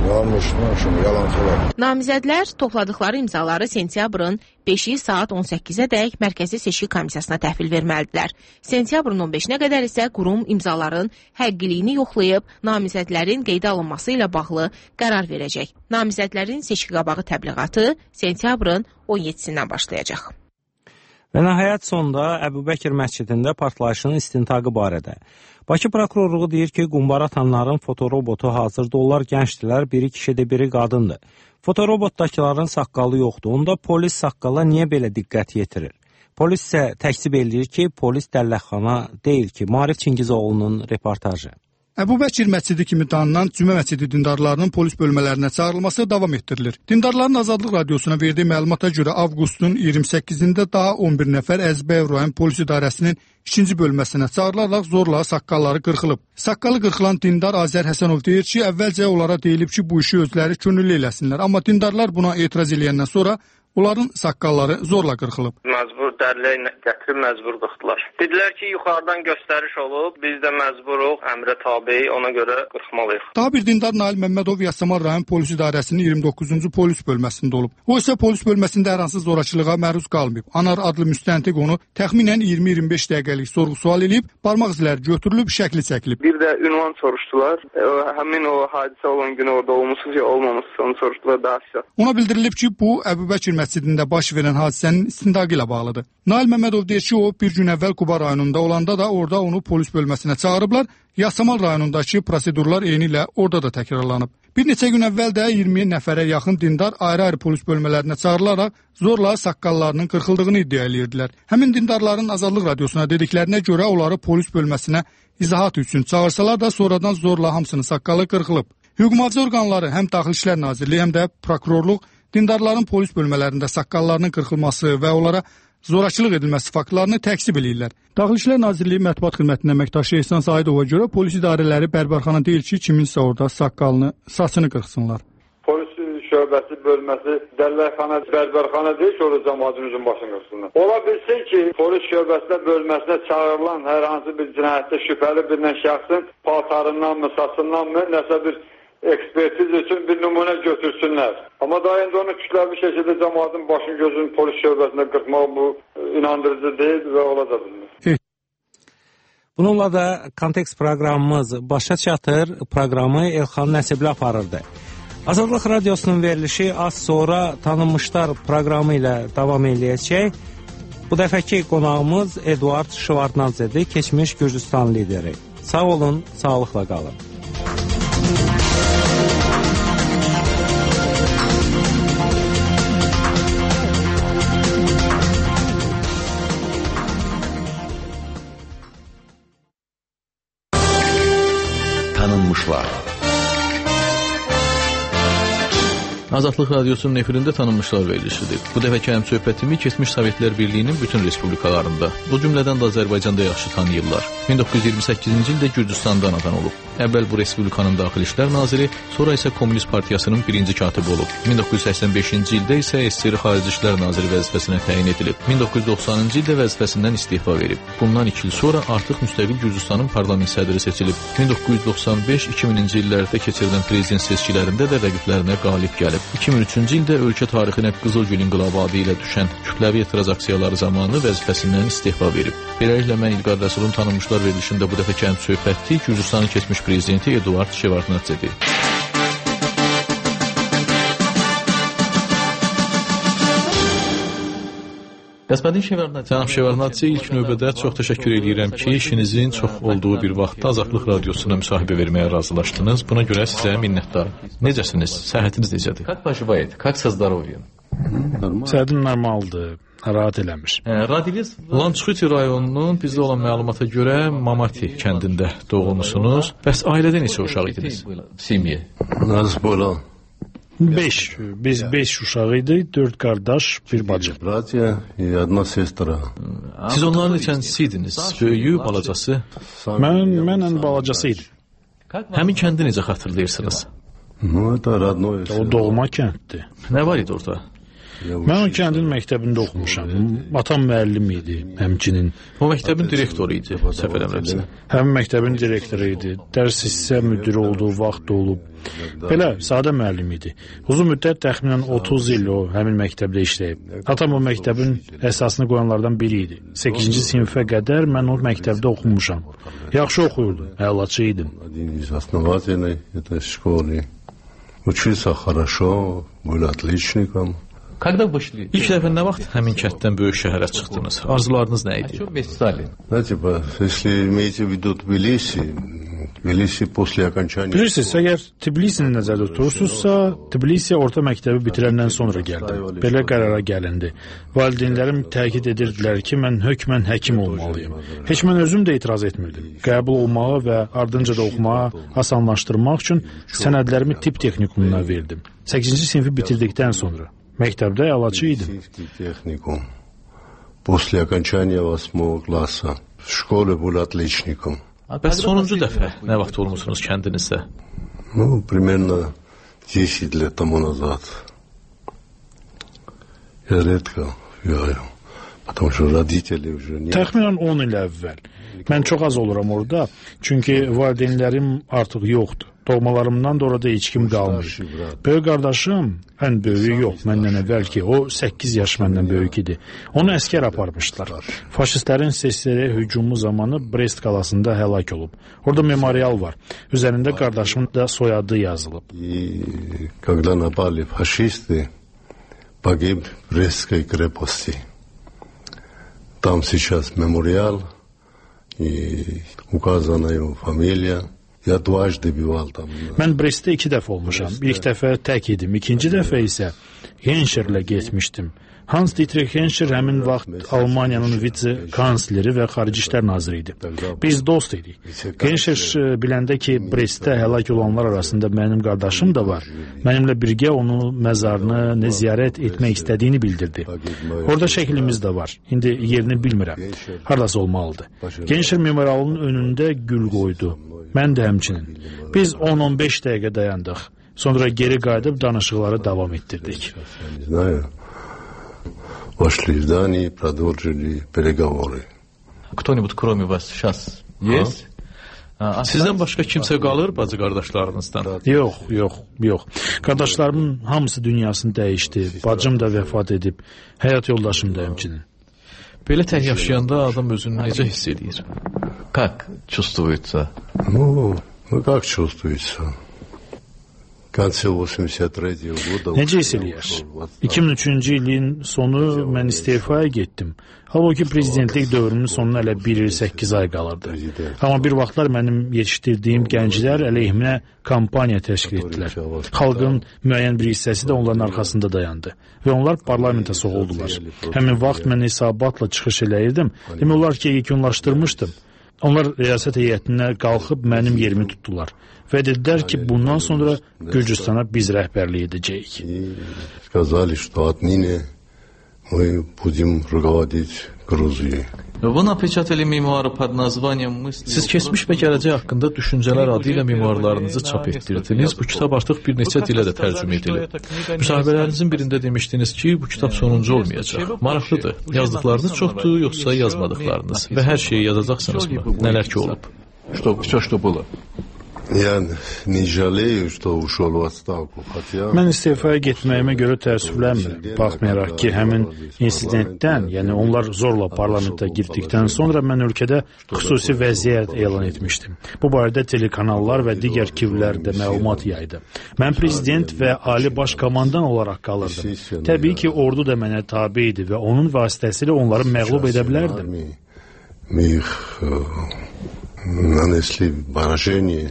Yalan söyləyəm. Namizədlər topladıqları imzaları sentyabrın 5-i saat 18-ə dək Mərkəzi Seçki Komissiyasına təhvil verməlidirlər. Sentyabrın 15-nə qədər isə qurum imzaların həqqiliyini yoxlayıb, namizədlərin qeydə alınması ilə bağlı qərar verəcək. Namizədlərin seçki qabağı təbliğatı sentyabrın 17-sindən başlayacaq. Və nəhayət sonda Əbubəkir məscidində partlayışın istintaqı barədə. Bakı prokurorluğu deyir ki, qumbara atanların fotorobotu hazırda onlar gəncdilər, biri kişidir, biri qadındır. Fotorobotdakıların saqqalı yoxdur. Onda polis saqqala niyə belə diqqət yetirir? Polis isə təksib eləyir ki, polis dəlləxana deyil ki, Marif Çingizoğlu'nun reportajı. Əbubəkir məscidi kimi tanınan Cümə məscidi dindarlarının polis bölmələrinə çağırılması davam etdirilir. Dindarların Azadlıq Radiosuna verdiyi məlumata görə avqustun 28-də daha 11 nəfər Əzbəyev rayon polis idarəsinin 2-ci bölməsinə çağırılaraq zorla saqqalları qırxılıb. Saqqalı qırxılan dindar Azər Həsənov deyir ki, əvvəlcə onlara deyilib ki, bu işi özləri könüllü eləsinlər. Amma dindarlar buna etiraz eləyəndən sonra onların saqqalları zorla qırxılıb. Məcbur dərliyə gətirib məcbur qırxdılar. Dedilər ki, yuxarıdan göstəriş olub, biz də məcburuq, əmrə tabi, ona görə qırxmalıyıq. Daha bir dindar Nail Məmmədov Yasamal rayon polis idarəsinin 29-cu polis bölməsində olub. O isə polis bölməsində hər hansı zorakılığa məruz qalmayıb. Anar adlı müstəntiq onu təxminən 20-25 dəqiqəlik sorğu-sual edib, parmaq izləri götürülüb, şəkli çəkilib. Bir də ünvan soruşdular. Həmin o hadisə olan gün orada olmusunuz ya olmamışsınız, onu soruşdular daha aşağı. Ona bildirilib ki, bu Əbubəkir məscidində baş verən hadisənin istintaqı ilə bağlıdır. Nail Məmmədov deyir ki, o bir gün əvvəl Quba rayonunda olanda da orada onu polis bölməsinə çağırıblar. Yasamal rayonundakı prosedurlar eyni ilə orada da təkrarlanıb. Bir neçə gün əvvəl də 20 nəfərə yaxın dindar ayrı-ayrı polis bölmələrinə çağırılaraq zorla saqqallarının qırxıldığını iddia edirdilər. Həmin dindarların Azadlıq Radiosuna dediklərinə görə onları polis bölməsinə izahat üçün çağırsalar da sonradan zorla hamısının saqqalı qırxılıb. Hüquq-mühafizə orqanları həm Daxili İşlər Nazirliyi, həm də prokurorluq dindarların polis bölmələrində saqqallarının qırxılması və onlara zorakılıq edilməsi faktlarını təksib edirlər. Daxili İşlər Nazirliyi Mətbuat Xidmətinin əməkdaşı Ehsan Saidova görə polis idarələri bərbərxana deyil ki, kiminsə orada saqqalını, saçını qırxsınlar. Polis şöbəsi, bölməsi, dəlləkxana, bərbərxana deyil ki, orada cəmaatımızın başını qırsınlar. Ola bilsin ki, polis şöbəsinə, bölməsinə çağırılan hər hansı bir cinayətdə şübhəli bir şəxsin paltarından mı, saçından mı, nəsə bir ekspertiz üçün bir nümunə götürsünlər. Amma daha indi onu kütləvi şəkildə cəmaatın başını gözünü polis şöbəsində qırxmaq bu inandırıcı deyil və olacaq bilmir. Bununla da Kontekst proqramımız başa çatır. Proqramı Elxan Nəsibli aparırdı. Azadlıq Radiosunun verilişi az sonra Tanınmışlar proqramı ilə davam edəcək. Bu dəfəki qonağımız Eduard Şevardnadzedir, keçmiş Gürcüstan lideri. Sağ olun, sağlıqla qalın. Tanınmışlar. Azadlıq Radiosunun efirində Tanınmışlar verilişidir. Bu dəfəki həmsöhbətimi keçmiş Sovetlər Birliyinin bütün respublikalarında, bu cümlədən də Azərbaycanda yaxşı tanıyırlar. 1928-ci ildə Gürcüstanda anadan olub. Əvvəl bu respublikanın Daxili İşlər naziri, sonra isə Komünist Partiyasının birinci katibi olub. 1985-ci ildə isə SSR Xarici İşlər naziri vəzifəsinə təyin edilib. 1990-cı ildə vəzifəsindən istifa verib. Bundan 2 il sonra artıq müstəqil Gürcüstanın parlament sədri seçilib. 1995-2000-ci illərdə keçirilən prezident seçkilərində də rəqiblərinə qalib gəlib. 2003-cü ildə ölkə tarixinə Qızılgül inqilabı adı ilə düşən kütləvi etiraz aksiyaları zamanı vəzifəsindən istifa verib. Beləliklə mən İlqar Rəsulun Tanınmışlar verilişində bu dəfəki həmsöhbəti Gürcüstanın keçmiş prezidenti Eduard Şevardnadzedir. Cənab Şevardnadze, ilk növbədə çox təşəkkür edirəm ki, işinizin çox olduğu bir vaxtda Azadlıq Radiosuna müsahibə verməyə razılaşdınız. Buna görə sizə minnətdaram. Necəsiniz? Səhhətiniz necədir? Səhhətim normaldır, rahat eləmir. Lançxuti rayonunun bizdə olan məlumata görə Mamati kəndində doğulmusunuz. Bəs ailədə neçə uşaq idiniz? 5. Biz 5 uşaq idik, 4 qardaş, bir bacı. Siz onların neçəncisi idiniz? Böyüyü, balacası? Mən ən balacası idim. Həmin kəndi necə xatırlayırsınız? O doğma kənddir. Nə var idi orada? Mən o kəndin məktəbində oxumuşam. Atam müəllim idi, həmçinin. O məktəbin direktoru idi, səhv eləmirəmsə. Həmin məktəbin direktoru idi. Dərs hissə müdiri olduğu vaxt olub. Belə, sadə müəllim idi. Uzun müddət təxminən 30 il o həmin məktəbdə işləyib. Atam o məktəbin əsasını qoyanlardan biri idi. 8-ci sinifə qədər mən o məktəbdə oxumuşam. Yaxşı oxuyurdum, əlaçı idim. Учился хорошо, был отличником. İlk dəfə nə vaxt həmin kənddən böyük şəhərə çıxdınız? Arzularınız nə idi? Если имеете в виду Tbilisi после окончания... Bilirsiniz, əgər Tbilisini nəzərdə tutursunuzsa, Tbilisi orta məktəbi bitirəndən sonra gəldim. Belə qərara gəlindi. Valideynlərim təkid edirdilər ki, mən hökmən həkim olmalıyım. Heç mən özüm də etiraz etmirdim. Qəbul olmağı və ardınca da oxumağı asanlaşdırmaq üçün sənədlərimi tibb texnikumuna verdim. 8-ci sinifi bitirdikdən sonra. Məktəbdə əlaçı idim. После окончания 8 класса в школе был отличником. Bəs sonuncu dəfə nə vaxt olmuşsunuz kəndinizdə? Примерно 10 лет тому назад. Я редко бываю, потому что родители уже нет. Təxminən 10 il əvvəl. Mən çox az oluram orada, çünki valideynlərim artıq yoxdur. Doğmalarımdan da orada heç kim qalmır. Böyük qardaşım, ən böyüyü yox, məndən əvvəl ki, o 8 yaş məndən böyük idi. Onu əskər aparmışdılar. Faşistlərin SSR hücumu zamanı Brest qalasında həlak olub. Orada memorial var. Üzərində qardaşımın da soyadı yazılıb. Когда напали фашисты, погиб в Брестской крепости. Там сейчас мемориал и указана его фамилия. Ya дважды бывал там. Mən Brestdə 2 dəfə olmuşam. İlk dəfə tək idim. İkinci dəfə isə Henscherlə getmişdim. Hans Dietrich Henscher həmin vaxt Almaniyanın vitse-kansleri və xarici işlər naziri idi. Biz dost idik. Henscher biləndə ki, Brestdə həlak olanlar arasında mənim qardaşım da var. Mənimlə birgə onu məzarını ziyarət etmək istədiyini bildirdi. Orada şəklimiz də var. İndi yerini bilmirəm. Hardasa olmalıdır. Henscher memorialının önündə gül qoydu. Mən də həmçinin. Biz 10-15 dəqiqə dayandıq. Sonra geri qayıdıb danışıqları davam etdirdik. Вошли в здание, продолжили переговоры. Кто-нибудь кроме вас сейчас есть? Sizdən başqa kimsə qalır bacı qardaşlarınızdan? Yox. Qardaşlarımın hamısı dünyasını dəyişdi. Bacım da vəfat edib. Həyat yoldaşım da həmçinin. Belə tək yaşayanda adam özünü necə hiss edir? Как чувствуется? Как чувствуется? Necə hiss eləyər? 2003-cü ilin sonu mən istefaya getdim. Halbuki prezidentlik dövrünün sonuna hələ 1 il 8 ay qalırdı. Amma bir vaxtlar mənim yetişdirdiyim gənclər əleyhimə kampaniya təşkil etdilər. Xalqın müəyyən bir hissəsi də onların arxasında dayandı. Və onlar parlamentə soxuldular. Həmin vaxt mən hesabatla çıxış eləyirdim. Demək olar ki, yekunlaşdırmışdım. Onlar riyasət heyətinə qalxıb mənim yerimi tutdular. Və dedilər ki, bundan sonra Gürcüstana biz rəhbərlik edəcəyik. Сказали, что отныне мы будем руководить Грузией. Siz keçmiş və gələcək haqqında düşüncələr adı ilə memuarlarınızı çap etdirdiniz. Bu kitab artıq bir neçə dilə də tərcümə edilib. Müsahibələrinizin birində demişdiniz ki, bu kitab sonuncu olmayacaq. Maraqlıdır. Yazdıqlarınız çoxdur, yoxsa yazmadıqlarınız? Və hər şeyi yazacaqsınızmı? Nələr ki olub? Что было? Я не жалею, что ушел в отставку. Mən istefaya getməyimə görə təəssüflənmirəm. Baxmayaraq ki, həmin insidentdən, yəni onlar zorla parlamentə girdikdən sonra mən ölkədə xüsusi vəziyyət elan etmişdim. Bu barədə telekanallar və digər kirlərdə məlumat yaydı. Mən prezident və ali baş komandan olaraq qalırdım. Təbii ki, ordu da mənə tabe idi və onun vasitəsilə onları məğlub edə bilərdim. Нанесли поражение.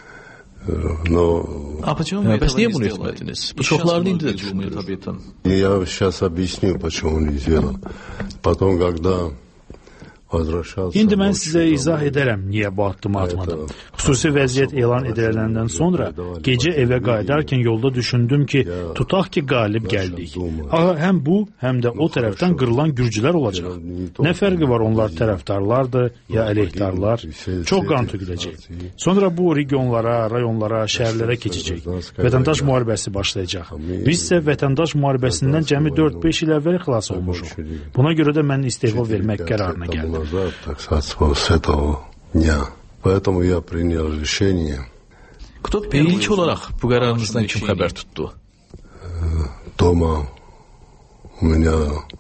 Bəs niyə bunu etmədiniz? Bu çoxlarını indi də düşünür təbiətən. Я сейчас объясню, почему не сделал. Потом, когда İndi mən sizə izah edərəm niyə bu addımı atmadım. Xüsusi vəziyyət elan ediləndən sonra gecə evə qayıdarkən yolda düşündüm ki, tutaq ki, qalib gəldik. Həm bu, həm də o tərəfdən qırılan gürcülər olacaq. Nə fərqi var, onlar tərəfdarlardır ya əleyhdarlar? Çox qan töküləcək. Sonra bu regionlara, rayonlara, şəhərlərə keçəcək. Vətəndaş müharibəsi başlayacaq. Biz isə vətəndaş müharibəsindən cəmi 4-5 il əvvəl xilas olmuşuq. Buna görə də mən istefa vermək qərarına gəldim. Так сказать, с этого дня. Поэтому я принял решение. İlk olaraq bu qərarınızdan kim xəbər tutdu? Дома у меня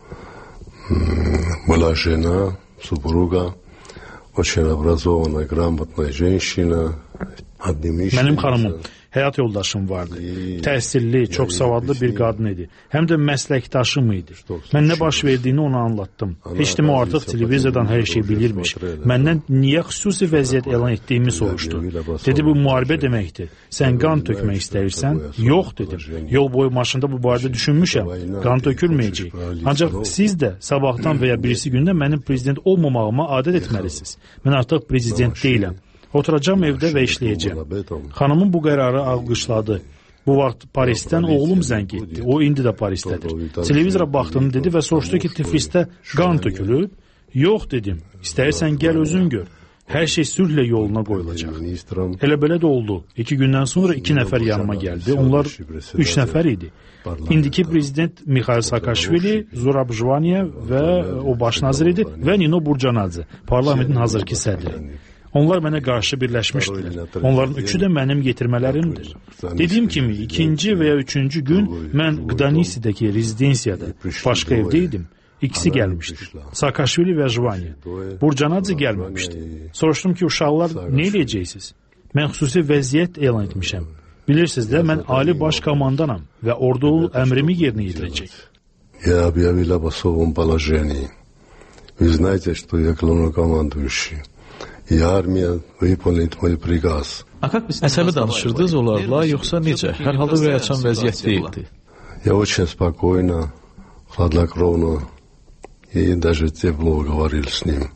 была жена, супруга, очень образованная, грамотная женщина. Mənim xanımım, həyat yoldaşım vardı. Təhsilli, çox savadlı bir qadın idi. Həm də məsləkdaşım idi. Mən nə baş verdiyini ona anlattım. Heç demə artıq televiziyadan hər şey bilirmiş. Məndən niyə xüsusi vəziyyət elan etdiyimi soruşdu. Dedi, bu müharibə deməkdir. Sən qan tökmək istəyirsən? Yox, dedim. Yol boyu maşında bu barədə düşünmüşəm. Qan tökülməyəcək. Ancaq siz də sabahdan və ya birisi gündə mənim prezident olmamağıma adət etməlisiniz. Mən artıq prezident deyiləm. Oturacağım evdə və işləyəcəm. Xanımın bu qərarı alqışladı. Bu vaxt Parisdən oğlum zəng etdi. O indi də Parisdədir. Televizora baxdığını dedi və soruşdu ki, Tiflisdə qan tökülüb? Yox, dedim. İstəyirsən gəl özün gör. Hər şey sülhlə yoluna qoyulacaq. Elə belə də oldu. 2 gündən sonra 2 nəfər yanıma gəldi. Onlar 3 nəfər idi. İndiki prezident Mikhail Saakashvili, Zurab Jvaniya və o baş nazir idi və Nino Burcanadze, parlamentin hazırki sədri. Onlar mənə qarşı birləşmişdilər. Onların üçü də mənim yetirmələrimdir. Dediyim kimi, 2-ci və ya 3-cü gün mən Qdanisidəki rezidensiyada, başqa evdə idim. İkisi gəlmişdi. Saakashvili və Jvaniya. Burcanadze gəlməmişdi. Soruşdum ki, uşaqlar, nə eləyəcəksiniz? Mən xüsusi vəziyyət elan etmişəm. Bilirsiniz də, mən ali baş komandanam və ordu əmrimi yerinə yetirəcək. Я объявил об особом положении. Вы знаете, что я главнокомандующий. И армия выполнит мой приказ. Əsəbi danışırdınız onlarla, yoxsa necə? Hər halda ürəkaçan vəziyyət deyildi. Я очень спокойно, хладнокровно и даже тепло говорил с ним.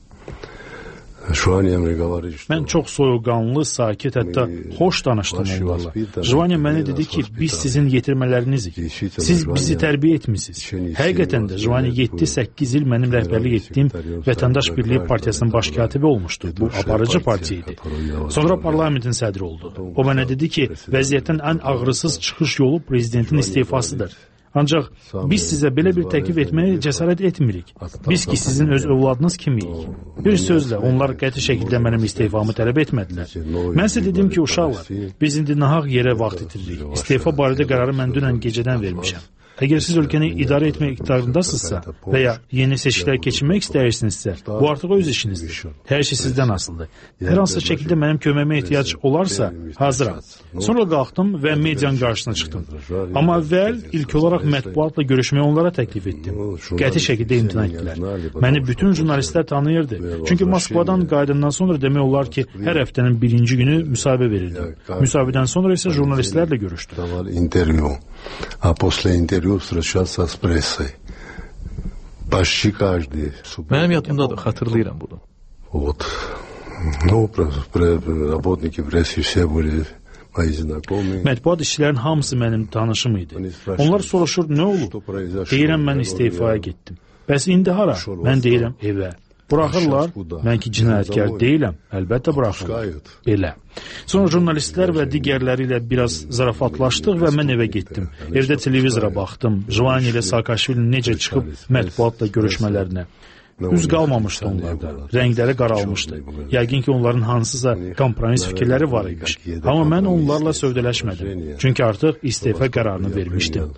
Mən çox soyuqqanlı, sakit, hətta xoş danışdım onlarla. Jvaniya mənə dedi ki, biz sizin yetirmələrinizik. Siz bizi tərbiyə etmişsiniz. Həqiqətən də Jvaniya 7-8 il mənim rəhbərlik etdiyim Vətəndaş Birliyi Partiyasının baş katibi olmuşdu. Bu aparıcı partiya idi. Sonra parlamentin sədri oldu. O mənə dedi ki, vəziyyətdən ən ağrısız çıxış yolu prezidentin istifasıdır. Ancaq biz sizə belə bir təklif etməyə cəsarət etmirik. Biz ki, sizin öz övladınız kimiyik. Bir sözlə, onlar qəti şəkildə mənim istifamı tələb etmədilər. Mən sizə dedim ki, uşaqlar, biz indi nahaq yerə vaxt itiririk. İstifa barədə qərarı mən dünən gecədən vermişəm. Əgər siz ölkəni idarə etmək iqtidarındasınızsa və ya yeni seçkilər keçirmək istəyirsinizsə, bu artıq öz işinizdir. Hər şey sizdən asılıdır. Hər hansı şəkildə mənim köməyimə ehtiyac olarsa, hazıram. Sonra qalxdım və medianın qarşısına çıxdım. Amma əvvəl ilk olaraq mətbuatla görüşməyi onlara təklif etdim. Qəti şəkildə imtina etdilər. Məni bütün jurnalistlər tanıyırdı. Çünki Moskvadan qayıdandan sonra demək olar ki, hər həftənin birinci günü müsahibə verildim. Müsahibədən sonra isə jurnalistlərlə görüşdüm. Intervyu. A после интервью встречаться с прессой. Почти каждый. Mənim yadımdadır, xatırlayıram bunu. Вот. Ну, работники прессы все были мои знакомые. Mətbuat işçilərin hamısı mənim tanışım idi. Onlar soruşur, nə olub? Deyirəm, mən istifaya getdim. Bəs indi hara? Mən deyirəm, evə. Buraxırlar, mən ki cinayətkar deyiləm, əlbəttə buraxırlar. Belə. Sonra jurnalistlər və digərləri ilə biraz zarafatlaşdıq və mən evə getdim. Evdə televizora baxdım, Jvani ilə Saakashvili necə çıxıb mətbuatla görüşmələrinə. Üz qalmamışdı onlarda, rəngləri qaralmışdı. Yəqin ki, onların hansısa kompromis fikirləri var imiş. Amma mən onlarla sövdələşmədim, çünki artıq istefa qərarını vermişdim.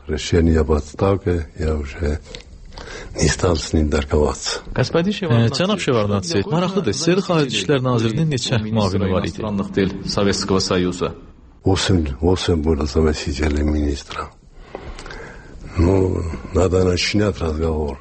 Cənab Şevarnadze, maraqlıdır. Seri Xarici İşlər Nazirinin neçə müavini var idi? Del Sovetskого Союза. 8 было заместителей министра. Ну, надо начинать разговор.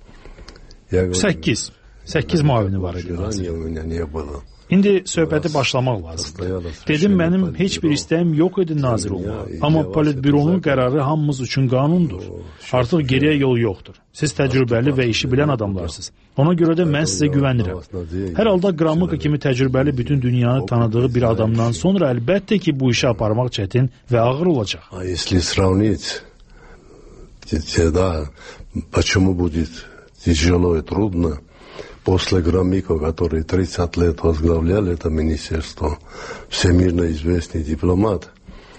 8 müavini var idi. İndi söhbəti başlamaq lazımdır. Dedim, mənim heç bir istəyim yox idi nazir olmaq. Amma politbüronun qərarı hamımız üçün qanundur. Artıq geriyə yol yoxdur. Siz təcrübəli və işi bilən adamlarsınız. Ona görə də mən sizə güvənirəm. Hər halda Qramıqa kimi təcrübəli bütün dünyanı tanıdığı bir adamdan sonra əlbəttə ki, bu işi aparmaq çətin və ağır olacaq. Если сравнить, тогда почему будет тяжело и трудно? После Громыко, который 30 лет возглавлял это министерство, всемирно известный дипломат.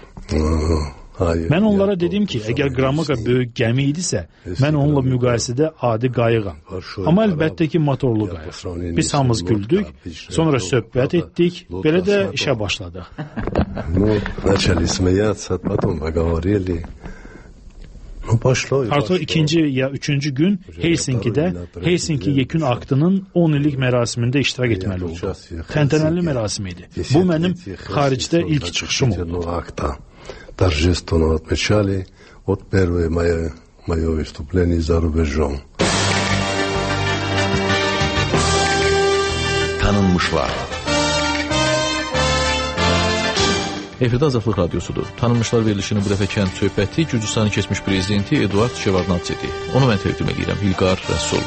Mən onlara dedim ki, əgər Qramıqa böyük gəmi idisə, mən onunla müqayisədə adi qayıqam. Amma əlbəttə ki, motorlu qayıq. Biz hamımız güldük, sonra söhbət etdik, belə də işə başladıq. Начали смеяться, потом поговорили. Artıq ikinci ya üçüncü gün Helsinkidə Helsinki Yekun Aktının 10 illik mərasimində iştirak etməli oldu. Təntənəli mərasim idi. Bu mənim xaricdə ilk çıxışım oldu. Торжественно отмечали от первое мое выступление за рубежом. Tanınmışlar. Efirdə Azadlıq Radiosudur. Tanınmışlar verilişinin bu dəfə kənd söhbəti Gürcüstanın keçmiş prezidenti Eduard Şevarnadzedir. Onu mən təqdim edirəm, İlqar Rəsul.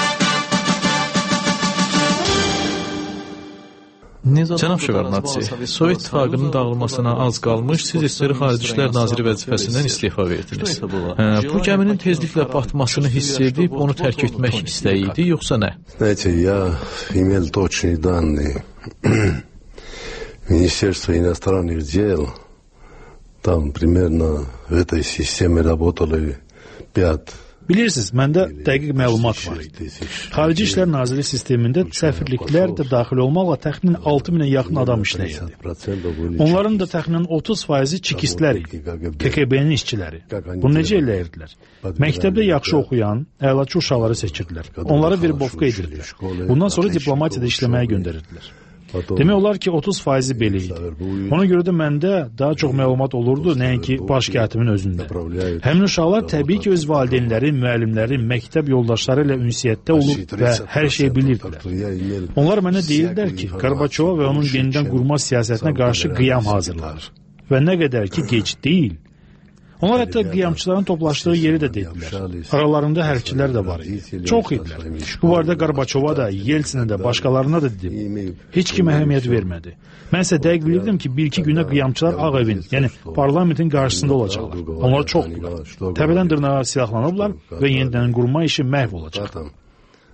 Cənab Şevarnadze, Sovet İttifaqının dağılmasına az qalmış, siz SSR Xarici İşlər Naziri vəzifəsindən istefa verdiniz. Bu gəminin tezliklə batmasını hiss edib, onu tərk etmək istəyi idi, yoxsa nə? Знаете, я имел точные данные. Министерство иностранных дел, там примерно в этой системе работали 5. Bilirsiniz, məndə dəqiq məlumat var idi. Xarici İşlər Naziri sistemində səfirliklər də daxil olmaqla təxminən 6000-ə yaxın adam işləyirdi. Onların da təxminən 30%-i çikistlər idi, KGB-nin işçiləri. Bunu necə eləyirdilər? Məktəbdə yaxşı oxuyan, əlaçı uşaqları seçirdilər. Onlara verbovka edirdilər. Bundan sonra diplomatiyada işləməyə göndərirdilər. Demək olar ki, 30% belə idi. Ona görə də məndə daha çox məlumat olurdu, nəinki baş katimin özündə. Həmin uşaqlar təbii ki, öz valideynləri, müəllimləri, məktəb yoldaşları ilə ünsiyyətdə olub və hər şeyi bilirdilər. Onlar mənə deyirdilər ki, Qarbaçova və onun yenidən qurma siyasətinə qarşı qiyam hazırlanır. Və nə qədər ki, gec deyil. Onlar hətta qiyamçıların toplaşdığı yeri də dedilər. Aralarında hərbçilər də var idi. Çox idilər. Bu barədə Qarbaçova da, Yeltsinə də, başqalarına da dedim. Heç kim əhəmiyyət vermədi. Mən isə dəqiq bilirdim ki, 1-2 günə qiyamçılar Ağ evin, yəni parlamentin qarşısında olacaqlar. Onlar çoxdular. Təpədən dırnağa silahlanıblar və yenidən qurma işi məhv olacaq.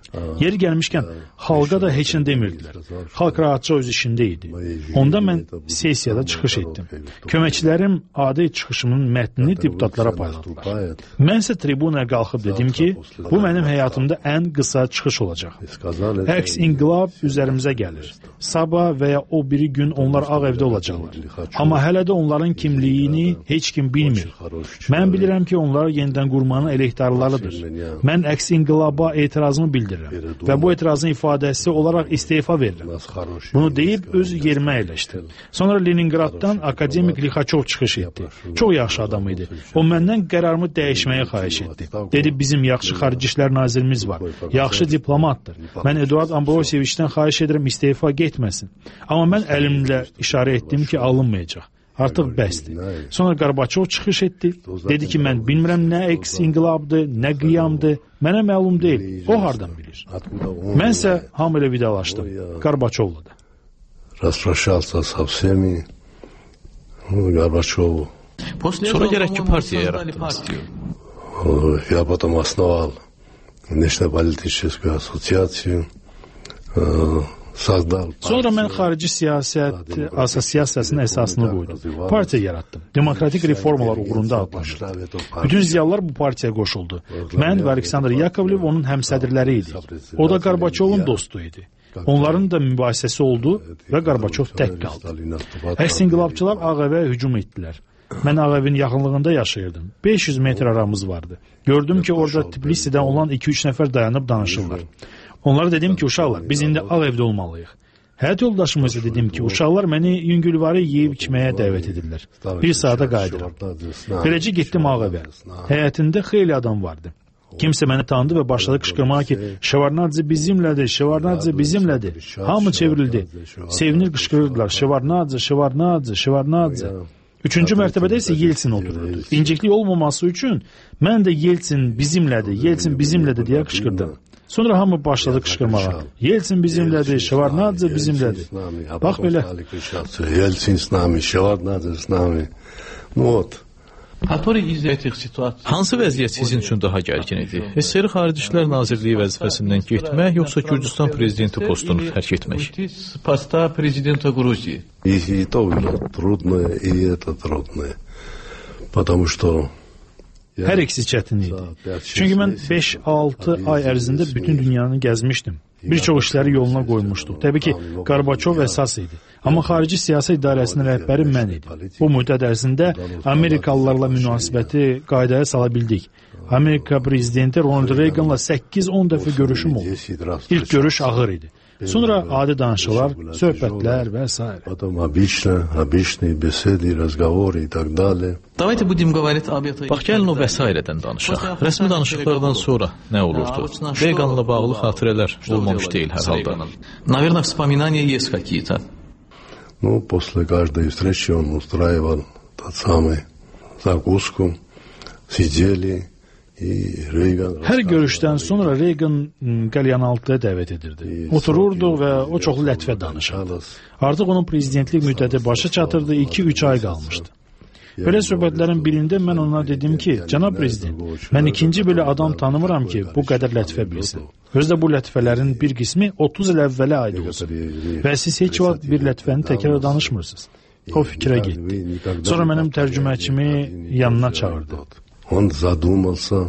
Yeri gəlmişkən, xalqa da heç nə demirdilər. Xalq rahatca öz işində idi. Onda mən sessiyada çıxış etdim. Köməkçilərim adi çıxışımın mətnini deputatlara payladılar. Mən isə tribunaya qalxıb dedim ki, bu mənim həyatımda ən qısa çıxış olacaq. Əks inqilab üzərimizə gəlir. Sabah və ya o biri gün onlar Ağ Evdə olacaqlar. Amma hələ də onların kimliyini heç kim bilmir. Mən bilirəm ki, onlar yenidən qurmanın eləkdarlarıdır. Mən əks inqilaba etirazımı bildirirəm və bu etirazın ifadəsi olaraq istefa verirəm. Bunu deyib öz yerimə əyləşdim. Sonra Leningraddan akademik Lixaçov çıxış etdi. Çox yaxşı adam idi. O məndən qərarımı dəyişməyə xahiş etdi. Dedi, bizim yaxşı xarici işlər nazirimiz var. Yaxşı diplomatdır. Mən Eduard Ambrosieviçdən xahiş edirəm istefa getməsin. Amma mən əlimlə işarə etdim ki, alınmayacaq. Artıq bəsdir. Sonra Qarbaçov çıxış etdi. Dedi ki, mən bilmirəm nə əks inqilabdır, nə qiyamdır. Mənə məlum deyil. O hardan bilir? Mən isə hamı ilə vidalaşdım. Qarbaçovla da. Распрощался со всеми. Горбачеву. Sonra gərək ki, partiya yaratdınız. Я потом основал внешнеполитическую ассоциацию. Sonra mən xarici siyasət assosiasiyasının əsasını qoydum. Partiya yaratdım. Demokratik reformalar uğrunda adlanırdı. Bütün ziyalılar bu partiyaya qoşuldu. Mən və Aleksandr Yakovlev onun həmsədirləri idik. O da Qarbaçovun dostu idi. Onların da mübahisəsi oldu və Qarbaçov tək qaldı. Əks inqilabçılar Ağ Evə hücum etdilər. Mən Ağ Evin yaxınlığında yaşayırdım. 500 metr aramız vardı. Gördüm ki, orada Tbilisidən olan 2-3 nəfər dayanıb danışırlar. Onlara dedim ki, uşaqlar, biz indi Ağ Evdə olmalıyıq. Həyat yoldaşımıza dedim ki, uşaqlar məni yüngülvarı yeyib içməyə dəvət edirlər. Bir saata qayıdıram. Beləcə getdim Ağ Evə. Həyətində xeyli adam vardı. Kimsə məni tanıdı və başladı qışqırmağa ki, Şevarnadze bizimlədir, Şevarnadze bizimlədir. Hamı çevrildi. Sevinir qışqırırdılar, Şevarnadze, Şevarnadze, Şevarnadze. Üçüncü mərtəbədə isə Yeltsin otururdu. İnciklik olmaması üçün mən də Yeltsin bizimlədir, Yeltsin bizimlədir deyə qışqırdım. Sonra hamı başladı qışqırmağa. Yeltsin bizimlədir, Şevarnadze bizimlədir. Bax belə. Yeltsin s nami, Şevarnadze s nami. Вот. Hansı vəziyyət sizin üçün daha gərgin idi? SSR Xarici İşlər Nazirliyi vəzifəsindən getmək, yoxsa Gürcüstan prezidenti postunu tərk etmək? И то было трудное, и это трудное. Потому что hər ikisi çətin idi. Çünki mən 5-6 ay ərzində bütün dünyanı gəzmişdim. Bir çox işləri yoluna qoymuşduq. Təbii ki, Qarbaçov əsas idi. Amma xarici siyasi idarəsinin rəhbəri mən idim. Bu müddət ərzində Amerikalılarla münasibəti qaydaya sala bildik. Amerika prezidenti Ronald Reaganla 8-10 dəfə görüşüm oldu. İlk görüş ağır idi. Sonra adi danışıqlar, söhbətlər və s. Обычные беседы, разговоры и так далее. Bax, gəlin o vəsairədən danışaq. Rəsmi danışıqlardan sonra nə olurdu? Reaganla bağlı xatirələr olmamış deyil hər halda. Наверное, вспоминания есть какие-то. Ну, после каждой встречи он устраивал тот самый закуску, сидели. Hər görüşdən sonra Reagan qəlyanaltıya dəvət edirdi. Otururduq və o çoxlu lətifə danışırdı. Artıq onun prezidentlik müddəti başa çatırdı, 2-3 ay qalmışdı. Belə söhbətlərin birində mən ona dedim ki, cənab prezident, mən ikinci belə adam tanımıram ki, bu qədər lətifə bilsin. Özdə bu lətifələrin bir qismi 30 il əvvələ aid olsun. Və siz heç vaxt bir lətifəni təkrar danışmırsınız. O fikrə getdi. Sonra mənim tərcüməçimi yanına çağırdı. Он задумался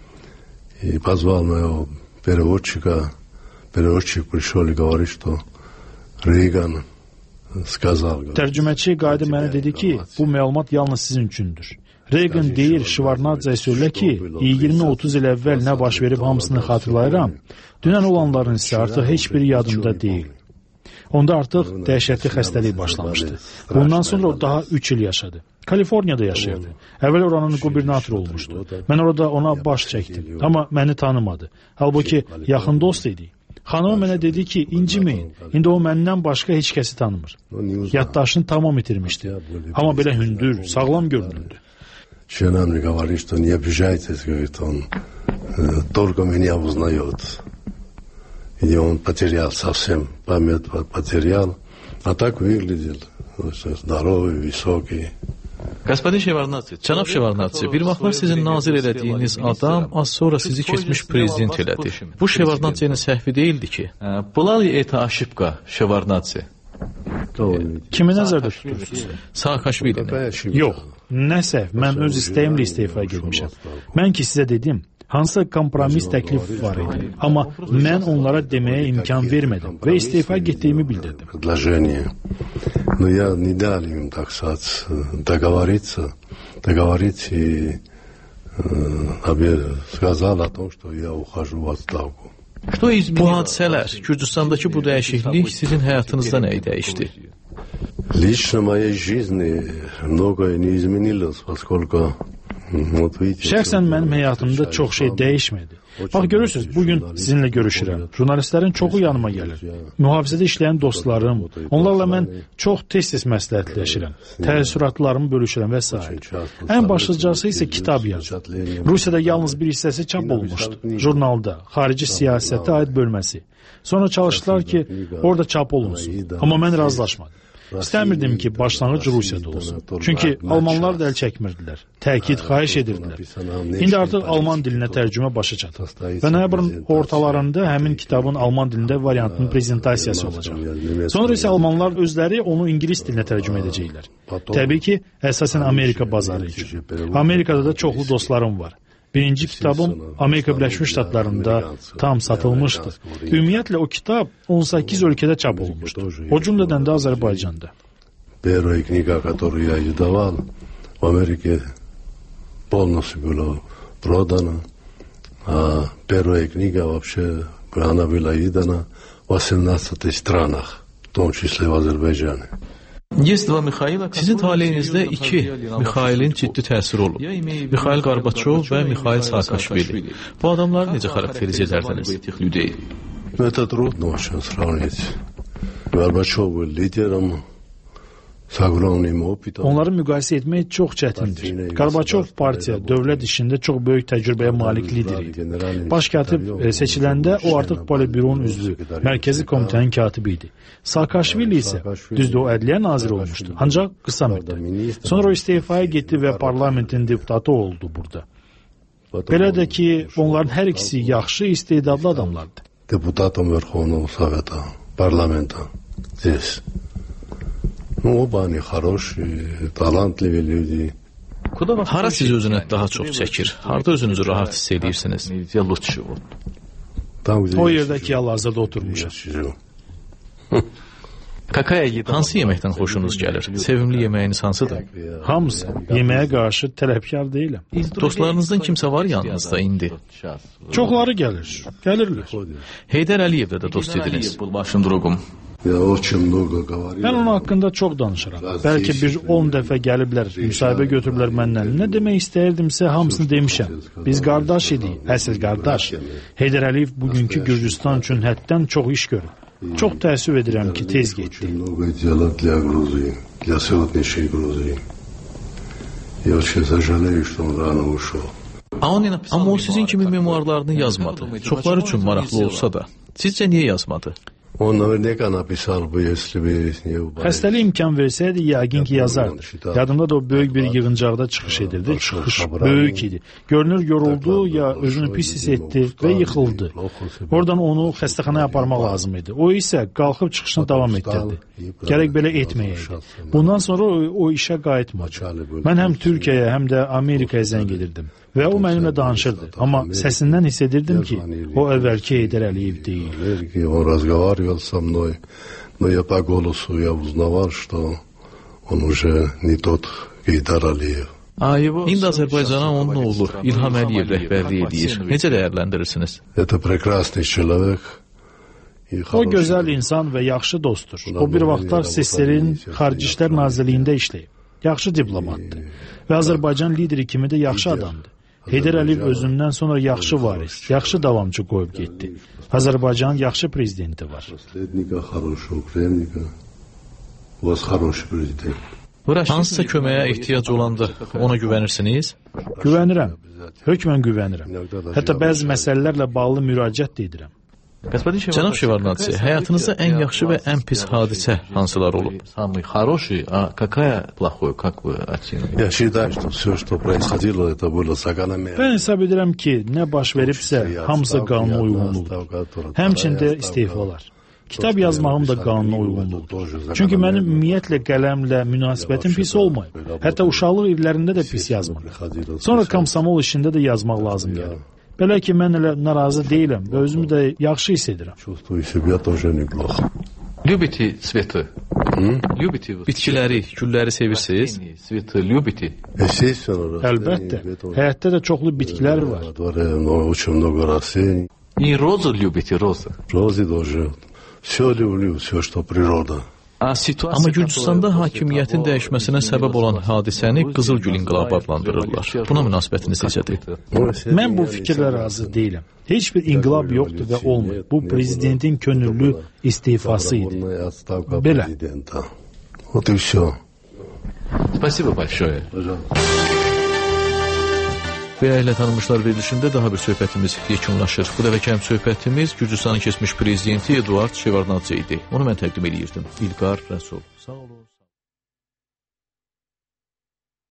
и позвал моего переводчика. Переводчик пришел и говорит, что Рейган сказал. Tərcüməçi qayıdı mənə dedi ki, bu məlumat yalnız sizin üçündür. Reagan deyir, Şevarnadzaya söylə ki, 20-30 il əvvəl nə baş verib hamısını xatırlayıram. Dünən olanların isə artıq heç biri yadımda deyil. Onda artıq dəhşətli xəstəlik başlamışdı. Bundan sonra o daha 3 il yaşadı. Kaliforniyada yaşayırdı. Əvvəl oranın qubernatoru olmuşdu. Mən orada ona baş çəkdim. Amma məni tanımadı. Halbuki yaxın dost idik. Xanımı mənə dedi ki, inciməyin. İndi o məndən başqa heç kəsi tanımır. Yaddaşını tamam itirmişdi. Amma belə hündür, sağlam görünürdü. Жена мне говорит, что не обижайтесь, говорит, он только меня узнает. И он потерял совсем, память потерял. А так выглядел здоровый, высокий. Господин Şevarnadze, cənab Şevarnadze, bir vaxtlar sizin nazir elədiyiniz adam az sonra sizi keçmiş prezident elədi. Bu Şevarnadze'nin səhvi deyildi ki. Была ли это ошибка, Şevarnadze? Kimi nəzərdə tutursunuz? Saakashvilini. Yox, nə səhv, mən öz istəyimlə istefaya getmişəm. Mən ki sizə dedim, hansısa kompromis təklif var idi. Amma mən onlara deməyə imkan vermədim və istefa getdiyimi bildirdim. Но я не дал им, так сказать, договориться и сказал о том, что я ухожу в отставку. Bu hadisələr, Gürcüstandakı bu dəyişiklik sizin həyatınızda nəyi dəyişdi? Лично моей жизни многое не изменилось, поскольку Şəxsən mənim həyatımda çox şey dəyişmədi. Bax, görürsünüz, bugün sizinlə görüşürəm. Jurnalistlərin çoxu yanıma gəlir. Mühafizədə işləyən dostlarım, onlarla mən çox tez-tez məsləhətləşirəm. Təəssüratlarımı bölüşürəm və s. Ən başlıcası isə kitab yazır. Rusiyada yalnız bir hissəsi çap olmuşdu. Jurnalda, xarici siyasətə aid bölməsi. Sonra çalışdılar ki, orada çap olunsun. Amma mən razılaşmadım. İstəmirdim ki, başlanğıc Rusiyada olsun. Çünki almanlar da əl çəkmirdilər. Təkid, xahiş edirdilər. İndi artıq alman dilinə tərcümə başa çatır. Və noyabrın ortalarında həmin kitabın alman dilində variantının prezentasiyası olacaq. Sonra isə almanlar özləri onu ingilis dilinə tərcümə edəcəklər. Təbii ki, əsasən Amerika bazarı üçün. Amerikada da çoxlu dostlarım var. Birinci kitabım Amerika Birləşmiş Ştatlarında tam satılmışdı. Ümumiyyətlə o kitab 18 ölkədə çap olunmuşdu. O cümlədən də Azərbaycanda. Первая книга, которую я издавал, в Америке полностью была продана. А первая книга вообще, она была издана в 18 странах, в том числе в Азербайджане. Sizin taleyinizdə iki Mikhailin ciddi təsiri olub. Mikhail Gorbaçov və Mikhail Saakashvili. Bu adamları necə xarakterizə edərdiniz? Это трудно очень сравнить. Горбачев был лидером, с огромным опытом. Onları müqayisə etmək çox çətindir. Gorbaçov partiya, dövlət işində çox böyük təcrübəyə malik lider idi. Baş katib seçiləndə o artıq Politbyronun üzvü, mərkəzi komitənin katibi idi. Saakashvili isə düzdür o ədliyyə naziri olmuşdu, ancaq qısa müddət. Sonra o istefaya getdi və parlamentin deputatı oldu burada. Belə də ki, onların hər ikisi yaxşı, istedadlı adamlardı. Депутатом Верховного Совета, парламента здесь. Ну, оба они хорошие, талантливые люди. Hara siz özünə daha çox çəkir? Harada özünüzü rahat hiss edirsiniz? O yerdə ki, hal-hazırda oturmuşam. Hansı yeməkdən xoşunuz gəlir? Sevimli yeməyiniz hansıdır? Hamısı. Yeməyə qarşı tələbkar deyiləm. Dostlarınızdan kimsə var yanınızda indi? Çoxları gəlir. Gəlirlər. Heydər Əliyevlə də dost ediniz. Mən onun haqqında çox danışıram. Bəlkə bir 10 dəfə gəliblər, müsahibə götürüblər məndən. Nə demək istəyirdimsə hamısını demişəm. Biz qardaş idik, əsl qardaş. Heydər Əliyev bugünkü Gürcüstan üçün həddən çox iş görür. Çox təəssüf edirəm ki, tez getdi. Amma o sizin kimi memuarlarını yazmadı. Çoxları üçün maraqlı olsa da. Sizcə niyə yazmadı? Он наверняка написал бы, если бы не убавил. Xəstəlik imkan versəydi, yəqin ki, yazardı. Yadımda da o böyük bir yığıncaqda çıxış edirdi. Çıxış böyük idi. Görünür, yoruldu ya özünü pis hiss etdi və yıxıldı. Oradan onu xəstəxanaya aparmaq lazım idi. O isə qalxıb çıxışını davam etdirdi. Gərək belə etməyəydi. Bundan sonra o işə qayıtmadı. Mən həm Türkiyəyə, həm də Amerikaya zəng edirdim. Və o mənimlə danışırdı. Amma səsindən hiss edirdim ki, o əvvəlki Heydər Əliyev deyil. Он разговаривал со мной, но я по голосу я узнавал, что он уже не тот Heydər Əliyev. İndi Azərbaycana onun oğlu İlham Əliyev rəhbərlik edir. Necə dəyərləndirirsiniz? Это прекрасный человек. O gözəl insan və yaxşı dostdur. O bir vaxtlar SSR-in Xarici İşlər Nazirliyində işləyib. Yaxşı diplomatdır. Və Azərbaycan lideri kimi də yaxşı adamdır. Heydər Əliyev özündən sonra yaxşı varis, yaxşı davamçı qoyub getdi. Azərbaycanın yaxşı prezidenti var. Hansısa köməyə ehtiyac olanda ona güvənirsiniz? Güvənirəm. Hökmən güvənirəm. Hətta bəzi məsələlərlə bağlı müraciət də edirəm. Cənab Şevarnadze, həyatınızda ən yaxşı və ən pis hadisə hansılar olub? Самый хороший, а какая плохой, как вы оцениваете? Я считаю, что все, что происходило, это было закономерно. Mən hesab edirəm ki, nə baş veribsə, hamısı qanuna uyğunluqdur. Həmçində istefalar. Kitab yazmağım da qanuna uyğunluqdur. Çünki mənim ümumiyyətlə qələmlə münasibətim pis olmayıb. Hətta uşaqlıq illərində də pis yazmadım. Sonra komsomol işində də yazmaq lazım gəlir. Belə ki, mən elə narazı deyiləm və özümü də yaxşı hiss edirəm. Любите цветы? Bitkiləri, gülləri sevirsiniz? Цветы любите? Əlbəttə. Həyatda da çoxlu bitkilər var. И розу любите, розы? Розы тоже. Все люблю, все, что природа. Amma Gürcüstanda hakimiyyətin dəyişməsinə səbəb olan hadisəni Qızılgül inqilabı adlandırırlar. Buna münasibətiniz necədir? Mən bu fikirlə razı deyiləm. Heç bir inqilab yoxdur və olmur. Bu prezidentin könüllü istifası idi. Belə. Вот и все. Спасибо большое. Beləliklə tanınmışlar verilişində daha bir söhbətimiz yekunlaşır. Bu dəfəki həm söhbətimiz Gürcüstanın keçmiş prezidenti Eduard Şevarnadze idi. Onu mən təqdim edirdim. İlqar Rəsul. Sağ olun.